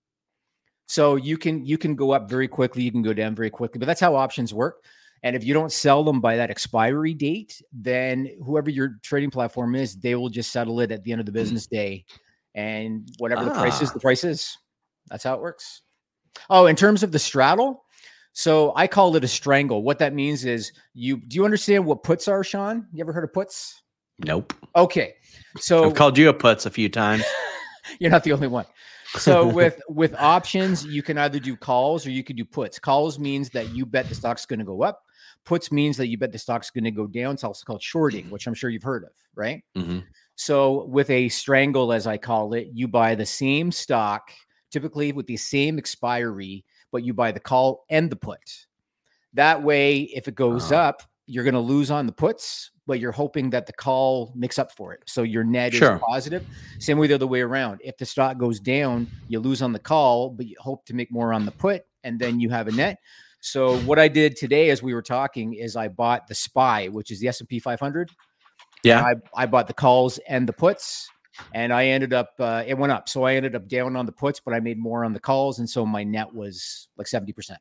Speaker 4: So you can go up very quickly. You can go down very quickly, but that's how options work. And if you don't sell them by that expiry date, then whoever your trading platform is, they will just settle it at the end of the business day. And whatever the price is. That's how it works. Oh, in terms of the straddle. So I call it a strangle. What that means is do you understand what puts are, Sean? You ever heard of puts?
Speaker 2: Nope.
Speaker 4: Okay. So
Speaker 2: I've called you a puts a few times.
Speaker 4: You're not the only one. So with options, you can either do calls or you can do puts. Calls means that you bet the stock's going to go up. Puts means that you bet the stock's going to go down. It's also called shorting, which I'm sure you've heard of, right?
Speaker 2: Mm-hmm.
Speaker 4: So with a strangle, as I call it, you buy the same stock, typically with the same expiry, but you buy the call and the put. That way, if it goes up, you're going to lose on the puts, but you're hoping that the call makes up for it. So your net is positive. Same way the other way around. If the stock goes down, you lose on the call, but you hope to make more on the put, and then you have a net. So what I did today as we were talking is I bought the SPY, which is the S&P 500.
Speaker 2: Yeah.
Speaker 4: I bought the calls and the puts, and I ended up, it went up. So I ended up down on the puts, but I made more on the calls. And so my net was like 70%.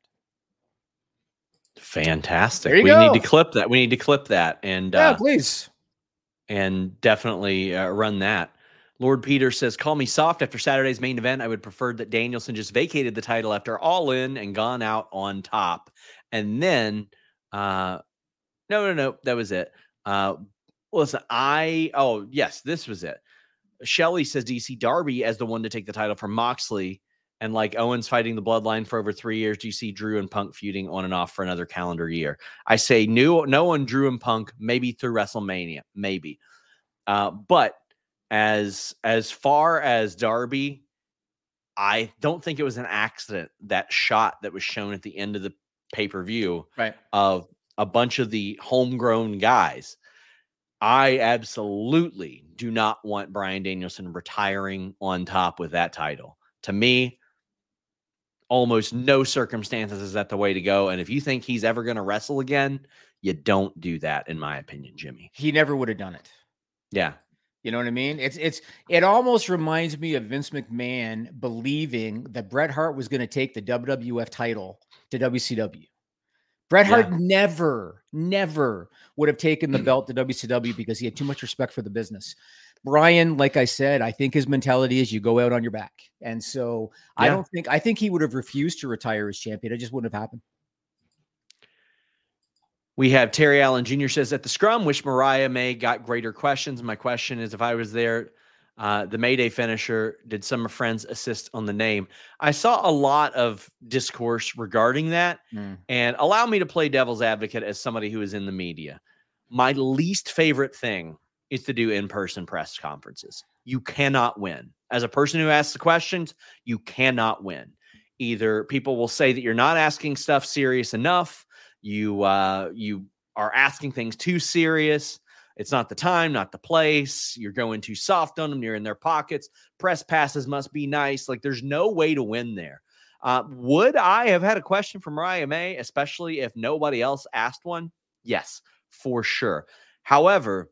Speaker 2: Fantastic. We need to clip that. And
Speaker 4: yeah, please.
Speaker 2: And definitely run that. Lord Peter says, call me soft after Saturday's main event. I would prefer that Danielson just vacated the title after All In and gone out on top. And then, no, that was it. Listen, yes, this was it. Shelly says, do you see Darby as the one to take the title from Moxley? And like Owens fighting the bloodline for over 3 years, do you see Drew and Punk feuding on and off for another calendar year? I say no one Drew and Punk, maybe through WrestleMania, maybe. But as far as Darby, I don't think it was an accident, that shot that was shown at the end of the pay-per-view of a bunch of the homegrown guys. I absolutely do not want Bryan Danielson retiring on top with that title. To me, almost no circumstances is that the way to go. And if you think he's ever going to wrestle again, you don't do that, in my opinion, Jimmy.
Speaker 4: He never would have done it.
Speaker 2: Yeah.
Speaker 4: You know what I mean? It almost reminds me of Vince McMahon believing that Bret Hart was going to take the WWF title to WCW. Bret Hart never would have taken the belt to WCW because he had too much respect for the business. Bryan, like I said, I think his mentality is you go out on your back. And so I think he would have refused to retire as champion. It just wouldn't have happened.
Speaker 2: We have Terry Allen Jr. says, at the scrum, wish Mariah May got greater questions. My question is, if I was there, The Mayday finisher. Did some friends assist on the name? I saw a lot of discourse regarding that, and allow me to play devil's advocate as somebody who is in the media. My least favorite thing is to do in-person press conferences. You cannot win. As a person who asks the questions, you cannot win. Either people will say that you're not asking stuff serious enough, you are asking things too serious. It's not the time, not the place. You're going too soft on them. You're in their pockets. Press passes must be nice. Like, there's no way to win there. Would I have had a question for Mariah May, especially if nobody else asked one? Yes, for sure. However,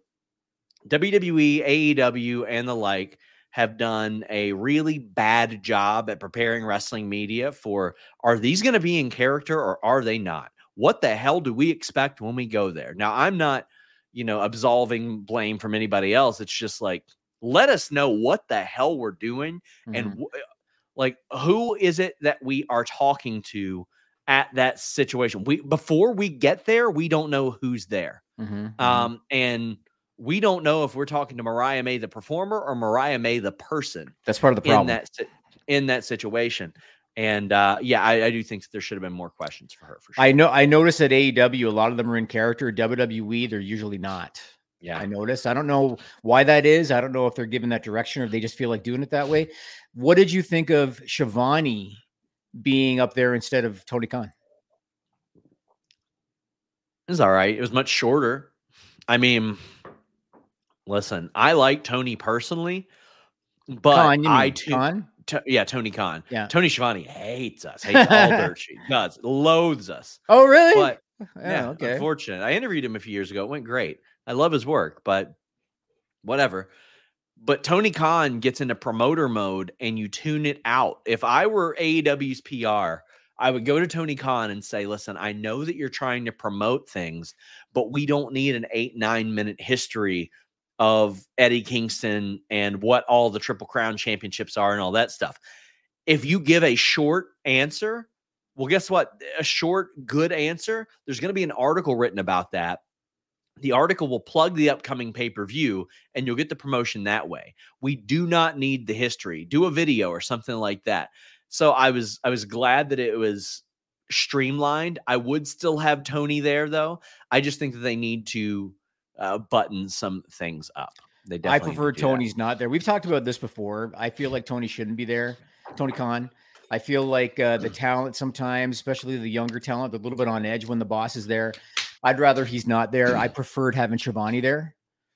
Speaker 2: WWE, AEW, and the like have done a really bad job at preparing wrestling media for, are these going to be in character or are they not? What the hell do we expect when we go there? Now, I'm not, absolving blame from anybody else. It's just like, let us know what the hell we're doing. And who is it that we are talking to at that situation? Before we get there, we don't know who's there. And we don't know if we're talking to Mariah May, the performer, or Mariah May, the person.
Speaker 4: That's part of the problem
Speaker 2: in that situation. And I do think that there should have been more questions for her, for sure.
Speaker 4: I noticed at AEW, a lot of them are in character. WWE, they're usually not.
Speaker 2: Yeah,
Speaker 4: I noticed. I don't know why that is. I don't know if they're given that direction or they just feel like doing it that way. What did you think of Shivani being up there instead of Tony Khan?
Speaker 2: It was all right. It was much shorter. I mean, listen, I like Tony personally, but
Speaker 4: Khan?
Speaker 2: Tony Khan.
Speaker 4: Yeah.
Speaker 2: Tony Schiavone hates us. Hates all dirt sheet. Does. Loathes us.
Speaker 4: Oh, really?
Speaker 2: But
Speaker 4: okay.
Speaker 2: Unfortunate. I interviewed him a few years ago. It went great. I love his work, but whatever. But Tony Khan gets into promoter mode and you tune it out. If I were AEW's PR, I would go to Tony Khan and say, listen, I know that you're trying to promote things, but we don't need an 8-9 minute history of Eddie Kingston and what all the Triple Crown championships are and all that stuff. If you give a short answer, well, guess what? A short, good answer, there's going to be an article written about that. The article will plug the upcoming pay-per-view and you'll get the promotion that way. We do not need the history. Do a video or something like that. So I was glad that it was streamlined. I would still have Tony there, though. I just think that they need to button some things up.
Speaker 4: I prefer Tony's not there. We've talked about this before. I feel like Tony shouldn't be there. Tony Khan. I feel like the talent sometimes, especially the younger talent, they're a little bit on edge when the boss is there. I'd rather he's not there. I preferred having Shivani there.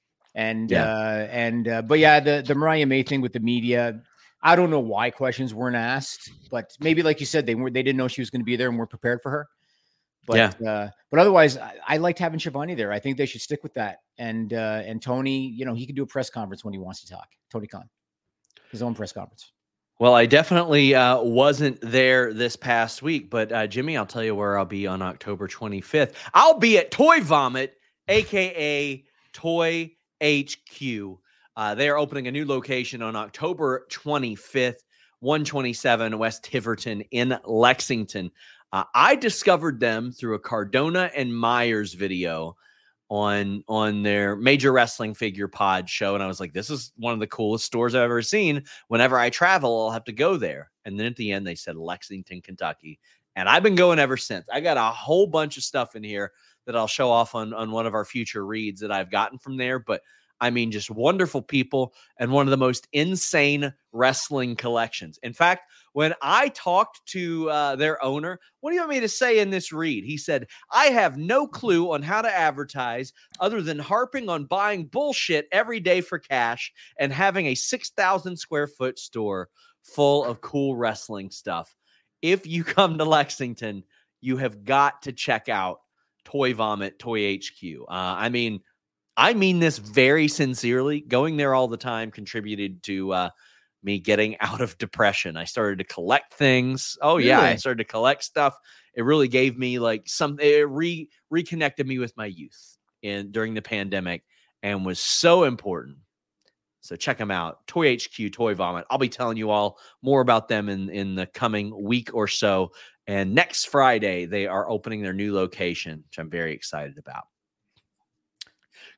Speaker 4: But the Mariah May thing with the media, I don't know why questions weren't asked, but maybe like you said, they didn't know she was going to be there and weren't prepared for her. But but otherwise, I liked having Shivani there. I think they should stick with that. And Tony, he can do a press conference when he wants to talk. Tony Khan, his own press conference.
Speaker 2: Well, I definitely wasn't there this past week, but Jimmy, I'll tell you where I'll be on October 25th. I'll be at Toy Vomit, aka Toy HQ. They are opening a new location on October 25th, 127 West Tiverton in Lexington. I discovered them through a Cardona and Myers video on their Major Wrestling Figure Pod show. And I was like, this is one of the coolest stores I've ever seen. Whenever I travel, I'll have to go there. And then at the end, they said Lexington, Kentucky. And I've been going ever since. I got a whole bunch of stuff in here that I'll show off on one of our future reads that I've gotten from there. But I mean, just wonderful people and one of the most insane wrestling collections. In fact, when I talked to their owner, what do you want me to say in this read? He said, I have no clue on how to advertise other than harping on buying bullshit every day for cash and having a 6,000 square foot store full of cool wrestling stuff. If you come to Lexington, you have got to check out Toy Vomit, Toy HQ. I mean this very sincerely. Going there all the time contributed to me getting out of depression. I started to collect things. Oh, yeah.
Speaker 4: Really?
Speaker 2: I started to collect stuff. It really gave me it reconnected me with my youth during the pandemic and was so important. So check them out. Toy HQ, Toy Vomit. I'll be telling you all more about them in the coming week or so. And next Friday, they are opening their new location, which I'm very excited about.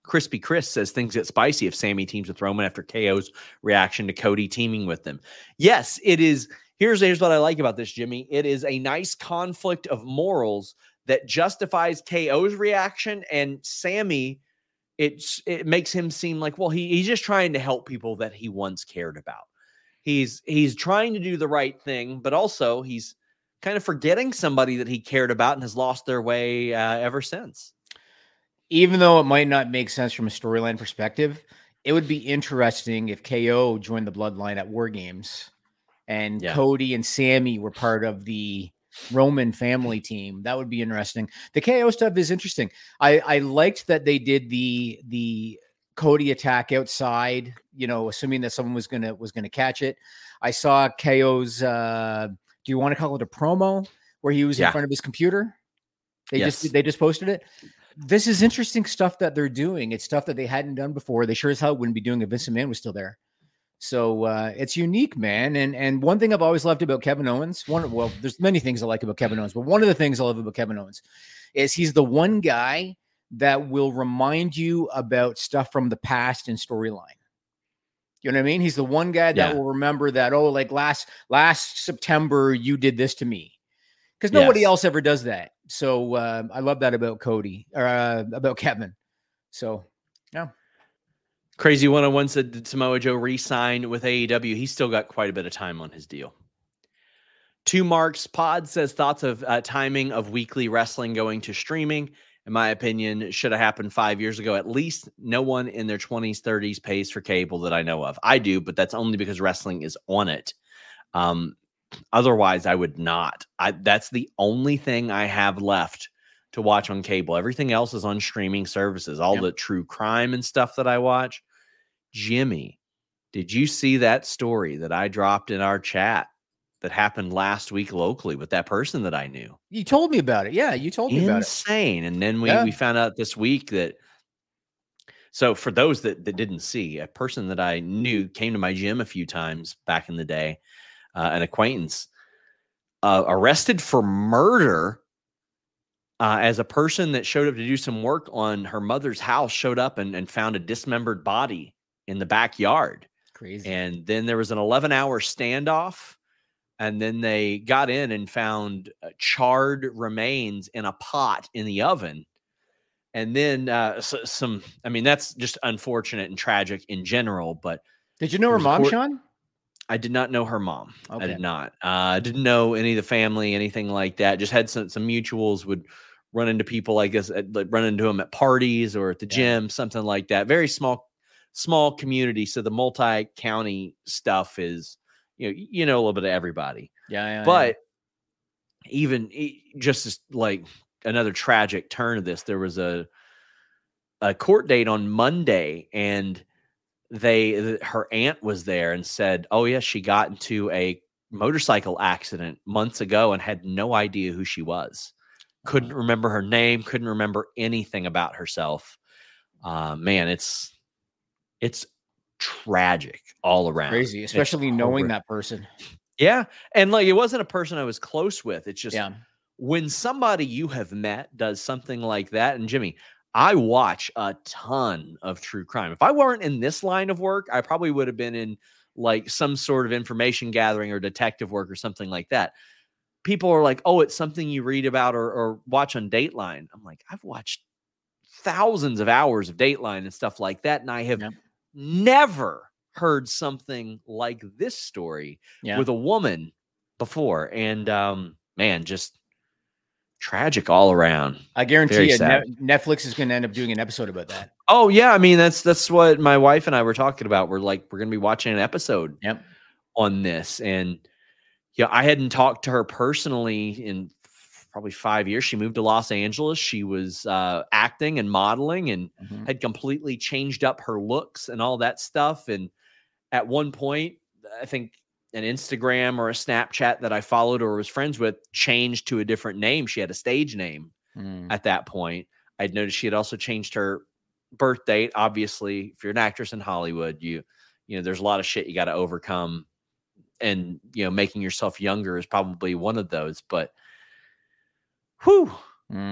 Speaker 2: Crispy Chris says things get spicy if Sammy teams with Roman after KO's reaction to Cody teaming with them. Yes, it is. Here's what I like about this, Jimmy. It is a nice conflict of morals that justifies KO's reaction, and Sammy, it makes him seem like, well, he's just trying to help people that he once cared about. He's trying to do the right thing, but also he's kind of forgetting somebody that he cared about and has lost their way ever since.
Speaker 4: Even though it might not make sense from a storyline perspective, it would be interesting if KO joined the Bloodline at War Games and Cody and Sammy were part of the Roman family team. That would be interesting. The KO stuff is interesting. I liked that they did the Cody attack outside, assuming that someone was gonna catch it. I saw KO's do you want to call it a promo where he was in front of his computer? They just posted it. This is interesting stuff that they're doing. It's stuff that they hadn't done before. They sure as hell wouldn't be doing if Vince McMahon was still there. So it's unique, man. And one thing I've always loved about Kevin Owens, there's many things I like about Kevin Owens, but one of the things I love about Kevin Owens is he's the one guy that will remind you about stuff from the past and storyline. You know what I mean? He's the one guy that will remember that, like last September, you did this to me. Because nobody else ever does that. So I love that about Cody or about Kevin. So, yeah.
Speaker 2: Crazy 101 said, did Samoa Joe re-sign with AEW? He's still got quite a bit of time on his deal. 2 Marks Pod says, thoughts of timing of weekly wrestling going to streaming. In my opinion, should have happened 5 years ago. At least no one in their 20s, 30s pays for cable that I know of. I do, but that's only because wrestling is on it. Otherwise, I would not. That's the only thing I have left to watch on cable. Everything else is on streaming services. All the true crime and stuff that I watch. Jimmy, did you see that story that I dropped in our chat that happened last week locally with that person that I knew?
Speaker 4: You told me about it. Yeah, you told me about it.
Speaker 2: Insane. And then we found out this week that, so for those that didn't see, a person that I knew came to my gym a few times back in the day, an acquaintance, arrested for murder as a person that showed up to do some work on her mother's house, showed up and found a dismembered body in the backyard.
Speaker 4: Crazy.
Speaker 2: And then there was an 11-hour standoff. And then they got in and found charred remains in a pot in the oven. And then that's just unfortunate and tragic in general. But
Speaker 4: did you know her mom, Sean?
Speaker 2: I did not know her mom.
Speaker 4: Okay.
Speaker 2: I did not. Didn't know any of the family, anything like that. Just had some mutuals, would run into people, I guess, run into them at parties or at the gym, something like that. Very small community. So the multi-county stuff is, you know a little bit of everybody. But even just as like another tragic turn of this, there was a court date on Monday, and her aunt was there and said, oh yeah, she got into a motorcycle accident months ago and had no idea who she was. Couldn't remember her name, couldn't remember anything about herself. Man, it's tragic all around.
Speaker 4: Crazy, especially knowing that person.
Speaker 2: Yeah. And like, it wasn't a person I was close with. It's just when somebody you have met does something like that. And Jimmy, I watch a ton of true crime. If I weren't in this line of work, I probably would have been in like some sort of information gathering or detective work or something like that. People are like, oh, it's something you read about or watch on Dateline. I'm like, I've watched thousands of hours of Dateline and stuff like that. And I have never heard something like this story with a woman before. And man, just tragic all around.
Speaker 4: I guarantee you Netflix is going to end up doing an episode about that.
Speaker 2: Oh yeah. I mean, that's what my wife and I were talking about. We're going to be watching an episode on this. And I hadn't talked to her personally in probably 5 years. She moved to Los Angeles. She was acting and modeling and had completely changed up her looks and all that stuff. And at one point, I think an Instagram or a Snapchat that I followed or was friends with changed to a different name. She had a stage name at that point. I'd noticed she had also changed her birth date. Obviously, if you're an actress in Hollywood, you know, there's a lot of shit you got to overcome. And, making yourself younger is probably one of those. But,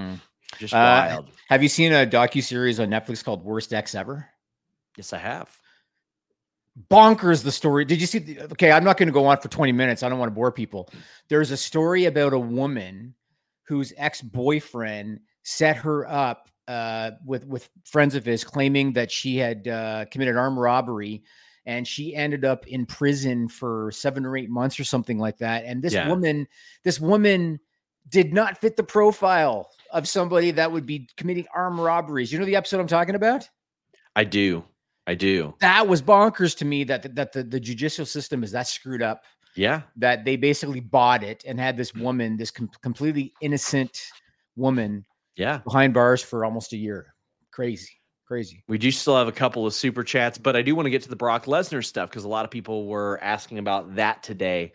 Speaker 2: Just wild.
Speaker 4: Have you seen a docuseries on Netflix called Worst Ex Ever?
Speaker 2: Yes, I have.
Speaker 4: Bonkers, the story. Did you see? Okay, I'm not going to go on for 20 minutes. I don't want to bore people. There's a story about a woman whose ex-boyfriend set her up with friends of his, claiming that she had committed armed robbery, and she ended up in prison for 7 or 8 months or something like that. And this woman did not fit the profile of somebody that would be committing armed robberies. You know the episode I'm talking about?
Speaker 2: I do.
Speaker 4: That was bonkers to me that the judicial system is that screwed up.
Speaker 2: Yeah.
Speaker 4: That they basically bought it and had this woman, this completely innocent woman, behind bars for almost a year. Crazy.
Speaker 2: We do still have a couple of super chats, but I do want to get to the Brock Lesnar stuff because a lot of people were asking about that today.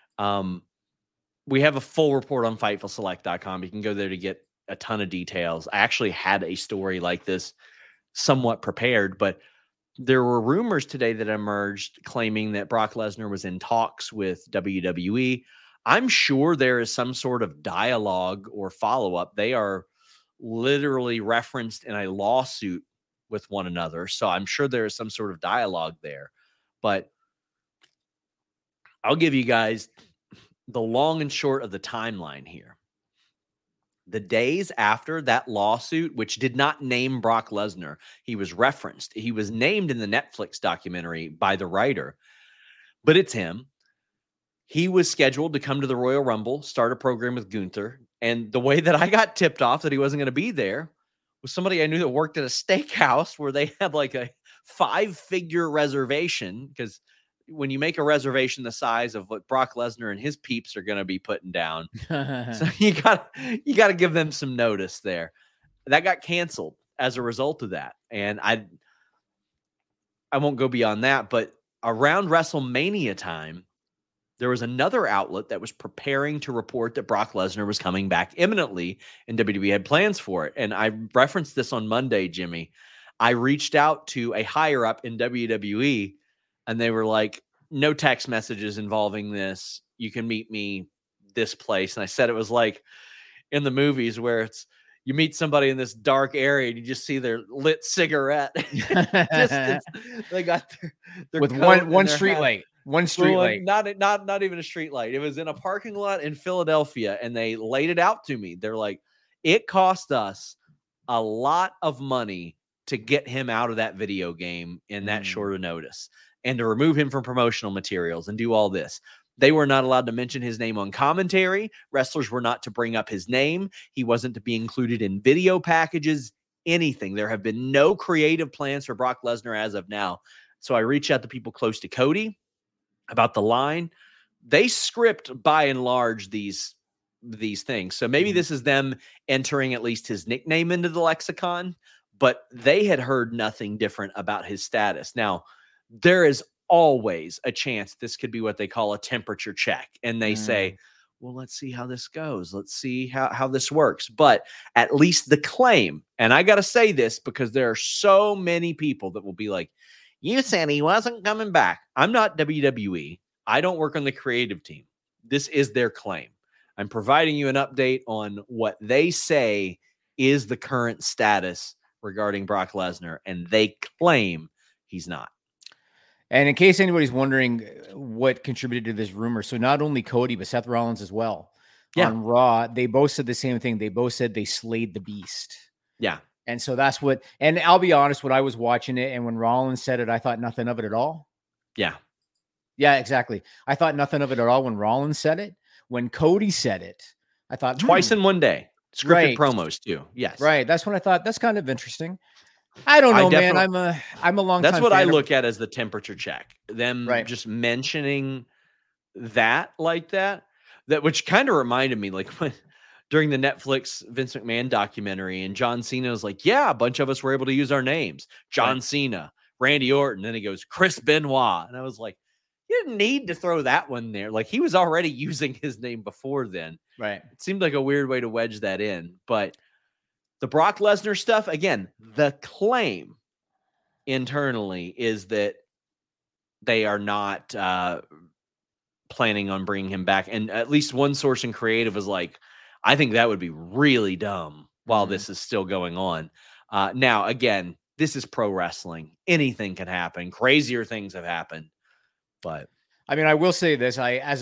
Speaker 2: We have a full report on FightfulSelect.com. You can go there to get a ton of details. I actually had a story like this somewhat prepared, but there were rumors today that emerged claiming that Brock Lesnar was in talks with WWE. I'm sure there is some sort of dialogue or follow-up. They are literally referenced in a lawsuit with one another. So I'm sure there is some sort of dialogue there. But I'll give you guys the long and short of the timeline here. The days after that lawsuit, which did not name Brock Lesnar, he was referenced. He was named in the Netflix documentary by the writer, but it's him. He was scheduled to come to the Royal Rumble, start a program with Gunther. And the way that I got tipped off that he wasn't going to be there was somebody I knew that worked at a steakhouse where they had like a 5-figure reservation, because when you make a reservation the size of what Brock Lesnar and his peeps are going to be putting down, so you got to give them some notice there. That got canceled as a result of that. And I won't go beyond that, but around WrestleMania time, there was another outlet that was preparing to report that Brock Lesnar was coming back imminently, and WWE had plans for it. And I referenced this on Monday, Jimmy. I reached out to a higher up in WWE, and they were like, no text messages involving this. You can meet me this place. And I said it was like in the movies where it's you meet somebody in this dark area and you just see their lit cigarette. They got their
Speaker 4: with one street light. One street light.
Speaker 2: Not even a street light. It was in a parking lot in Philadelphia, and they laid it out to me. They're like, it cost us a lot of money to get him out of that video game in that short of notice, and to remove him from promotional materials and do all this. They were not allowed to mention his name on commentary. Wrestlers were not to bring up his name. He wasn't to be included in video packages, anything. There have been no creative plans for Brock Lesnar as of now. So I reached out to people close to Cody about the line. They script by and large these things. So maybe this is them entering at least his nickname into the lexicon, but they had heard nothing different about his status. Now, there is always a chance this could be what they call a temperature check. And they say, well, let's see how this goes. Let's see how this works. But at least the claim, and I got to say this because there are so many people that will be like, you said he wasn't coming back. I'm not WWE. I don't work on the creative team. This is their claim. I'm providing you an update on what they say is the current status regarding Brock Lesnar, and they claim he's not.
Speaker 4: And in case anybody's wondering what contributed to this rumor, so not only Cody, but Seth Rollins as well.
Speaker 2: Yeah.
Speaker 4: On Raw, they both said the same thing. They both said they slayed the beast.
Speaker 2: Yeah.
Speaker 4: And so that's what, and I'll be honest, when I was watching it and when Rollins said it, I thought nothing of it at all.
Speaker 2: Yeah.
Speaker 4: Yeah, exactly. I thought nothing of it at all when Rollins said it. When Cody said it, I thought
Speaker 2: twice in one day. Scripted promos too. Yes.
Speaker 4: Right. That's when I thought that's kind of interesting. I don't know, man. I'm a long time.
Speaker 2: That's what I look at as the temperature check. Them just mentioning that like that, which kind of reminded me like when during the Netflix Vince McMahon documentary, and John Cena was like, yeah, a bunch of us were able to use our names. John Cena, Randy Orton. Then he goes, Chris Benoit. And I was like, you didn't need to throw that one there. Like he was already using his name before then.
Speaker 4: Right.
Speaker 2: It seemed like a weird way to wedge that in, but the Brock Lesnar stuff, again, the claim internally is that they are not planning on bringing him back. And at least one source in creative was like, I think that would be really dumb while this is still going on. Now, again, this is pro wrestling. Anything can happen. Crazier things have happened. But
Speaker 4: I mean, I will say this: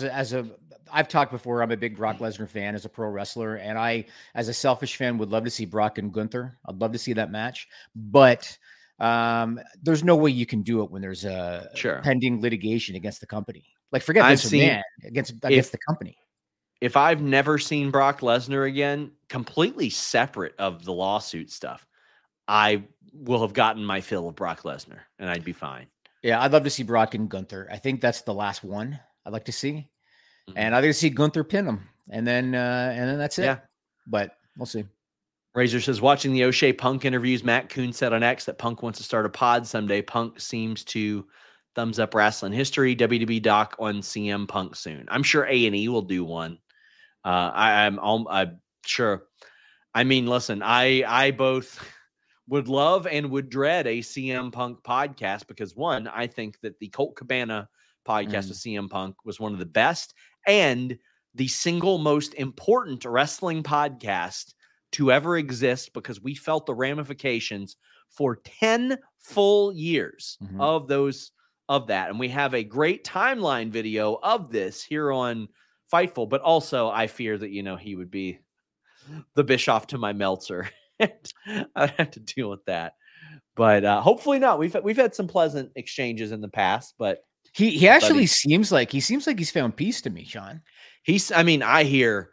Speaker 4: I've talked before. I'm a big Brock Lesnar fan as a pro wrestler, and I, as a selfish fan, would love to see Brock and Gunther. I'd love to see that match, but there's no way you can do it when there's a pending litigation against the company. Like, forget this man against the company.
Speaker 2: If I've never seen Brock Lesnar again, completely separate of the lawsuit stuff, I will have gotten my fill of Brock Lesnar, and I'd be fine.
Speaker 4: Yeah, I'd love to see Brock and Gunther. I think that's the last one I'd like to see. And I'd like to see Gunther pin him. And then that's it.
Speaker 2: Yeah.
Speaker 4: But we'll see.
Speaker 2: Razor says, watching the O'Shea Punk interviews, Matt Kuhn said on X that Punk wants to start a pod someday. Punk seems to thumbs up wrestling history. WWE doc on CM Punk soon. I'm sure A&E will do one. I'm sure. I mean, listen, I both would love and would dread a CM Punk podcast because, one, I think that the Colt Cabana podcast with CM Punk was one of the best and the single most important wrestling podcast to ever exist, because we felt the ramifications for 10 full years of that. And we have a great timeline video of this here on Fightful, but also I fear that, he would be the Bischoff to my Meltzer. I'd have to deal with that, but hopefully not. We've had some pleasant exchanges in the past, but
Speaker 4: he actually seems like he's found peace to me, Sean.
Speaker 2: I hear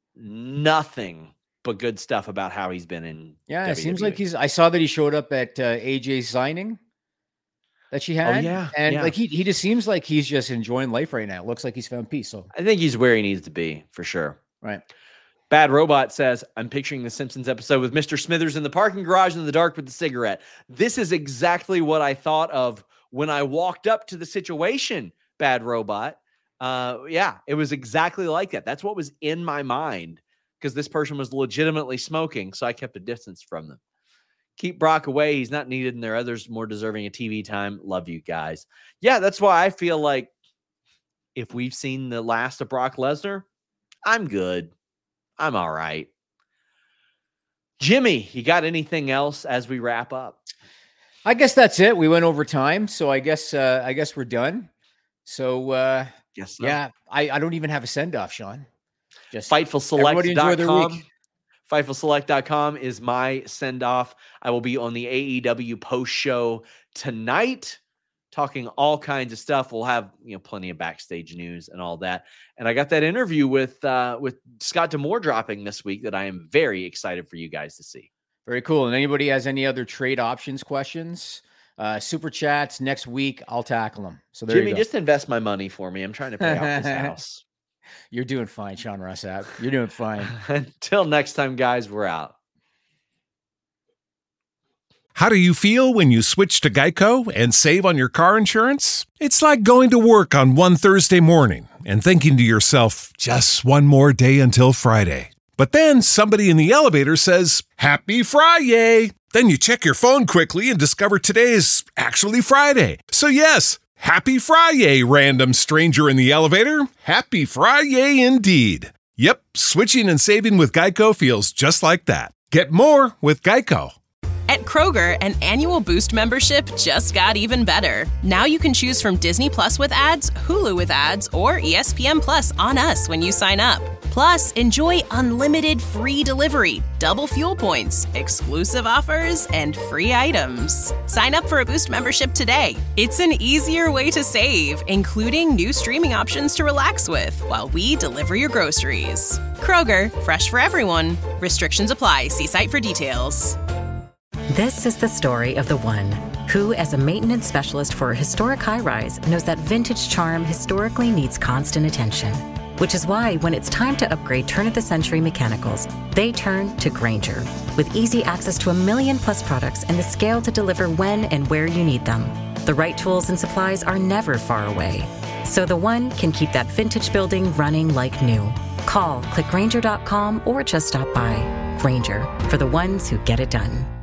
Speaker 2: nothing but good stuff about how he's been in.
Speaker 4: Yeah,
Speaker 2: WWE.
Speaker 4: It seems like I saw that he showed up at AJ's signing that she had.
Speaker 2: Oh, yeah,
Speaker 4: and like he just seems like he's just enjoying life right now. It looks like he's found peace. So
Speaker 2: I think he's where he needs to be for sure.
Speaker 4: Right.
Speaker 2: Bad Robot says, I'm picturing the Simpsons episode with Mr. Smithers in the parking garage in the dark with the cigarette. This is exactly what I thought of when I walked up to the situation, Bad Robot. Yeah, it was exactly like that. That's what was in my mind, because this person was legitimately smoking, so I kept a distance from them. Keep Brock away. He's not needed, and there are others more deserving of TV time. Love you guys. Yeah, that's why I feel like if we've seen the last of Brock Lesnar, I'm good. I'm all right. Jimmy, you got anything else as we wrap up?
Speaker 4: I guess that's it. We went over time, so I guess we're done. So,
Speaker 2: yes, so.
Speaker 4: Yeah, I don't even have a send-off, Sean.
Speaker 2: Just FightfulSelect.com. FightfulSelect.com is my send-off. I will be on the AEW post show tonight, talking all kinds of stuff. We'll have plenty of backstage news and all that. And I got that interview with Scott D'Amore dropping this week that I am very excited for you guys to see.
Speaker 4: Very cool. And anybody has any other trade options questions, super chats next week, I'll tackle them. So there
Speaker 2: Jimmy,
Speaker 4: you go.
Speaker 2: just invest my money for me. I'm trying to pay off this house.
Speaker 4: You're doing fine, Sean Rossap. You're doing fine.
Speaker 2: Until next time, guys, we're out.
Speaker 1: How do you feel when you switch to Geico and save on your car insurance? It's like going to work on one Thursday morning and thinking to yourself, just one more day until Friday. But then somebody in the elevator says, Happy Friday! Then you check your phone quickly and discover today is actually Friday. So yes, Happy Friday, random stranger in the elevator. Happy Friday indeed. Yep, switching and saving with Geico feels just like that. Get more with Geico.
Speaker 6: At Kroger, an annual Boost membership just got even better. Now you can choose from Disney Plus with ads, Hulu with ads, or ESPN Plus on us when you sign up. Plus, enjoy unlimited free delivery, double fuel points, exclusive offers, and free items. Sign up for a Boost membership today. It's an easier way to save, including new streaming options to relax with while we deliver your groceries. Kroger, fresh for everyone. Restrictions apply. See site for details.
Speaker 7: This is the story of the one who, as a maintenance specialist for a historic high-rise, knows that vintage charm historically needs constant attention. Which is why when it's time to upgrade turn-of-the-century mechanicals, they turn to Grainger. With easy access to 1 million-plus products and the scale to deliver when and where you need them. The right tools and supplies are never far away. So the one can keep that vintage building running like new. Call, click Grainger.com, or just stop by. Grainger, for the ones who get it done.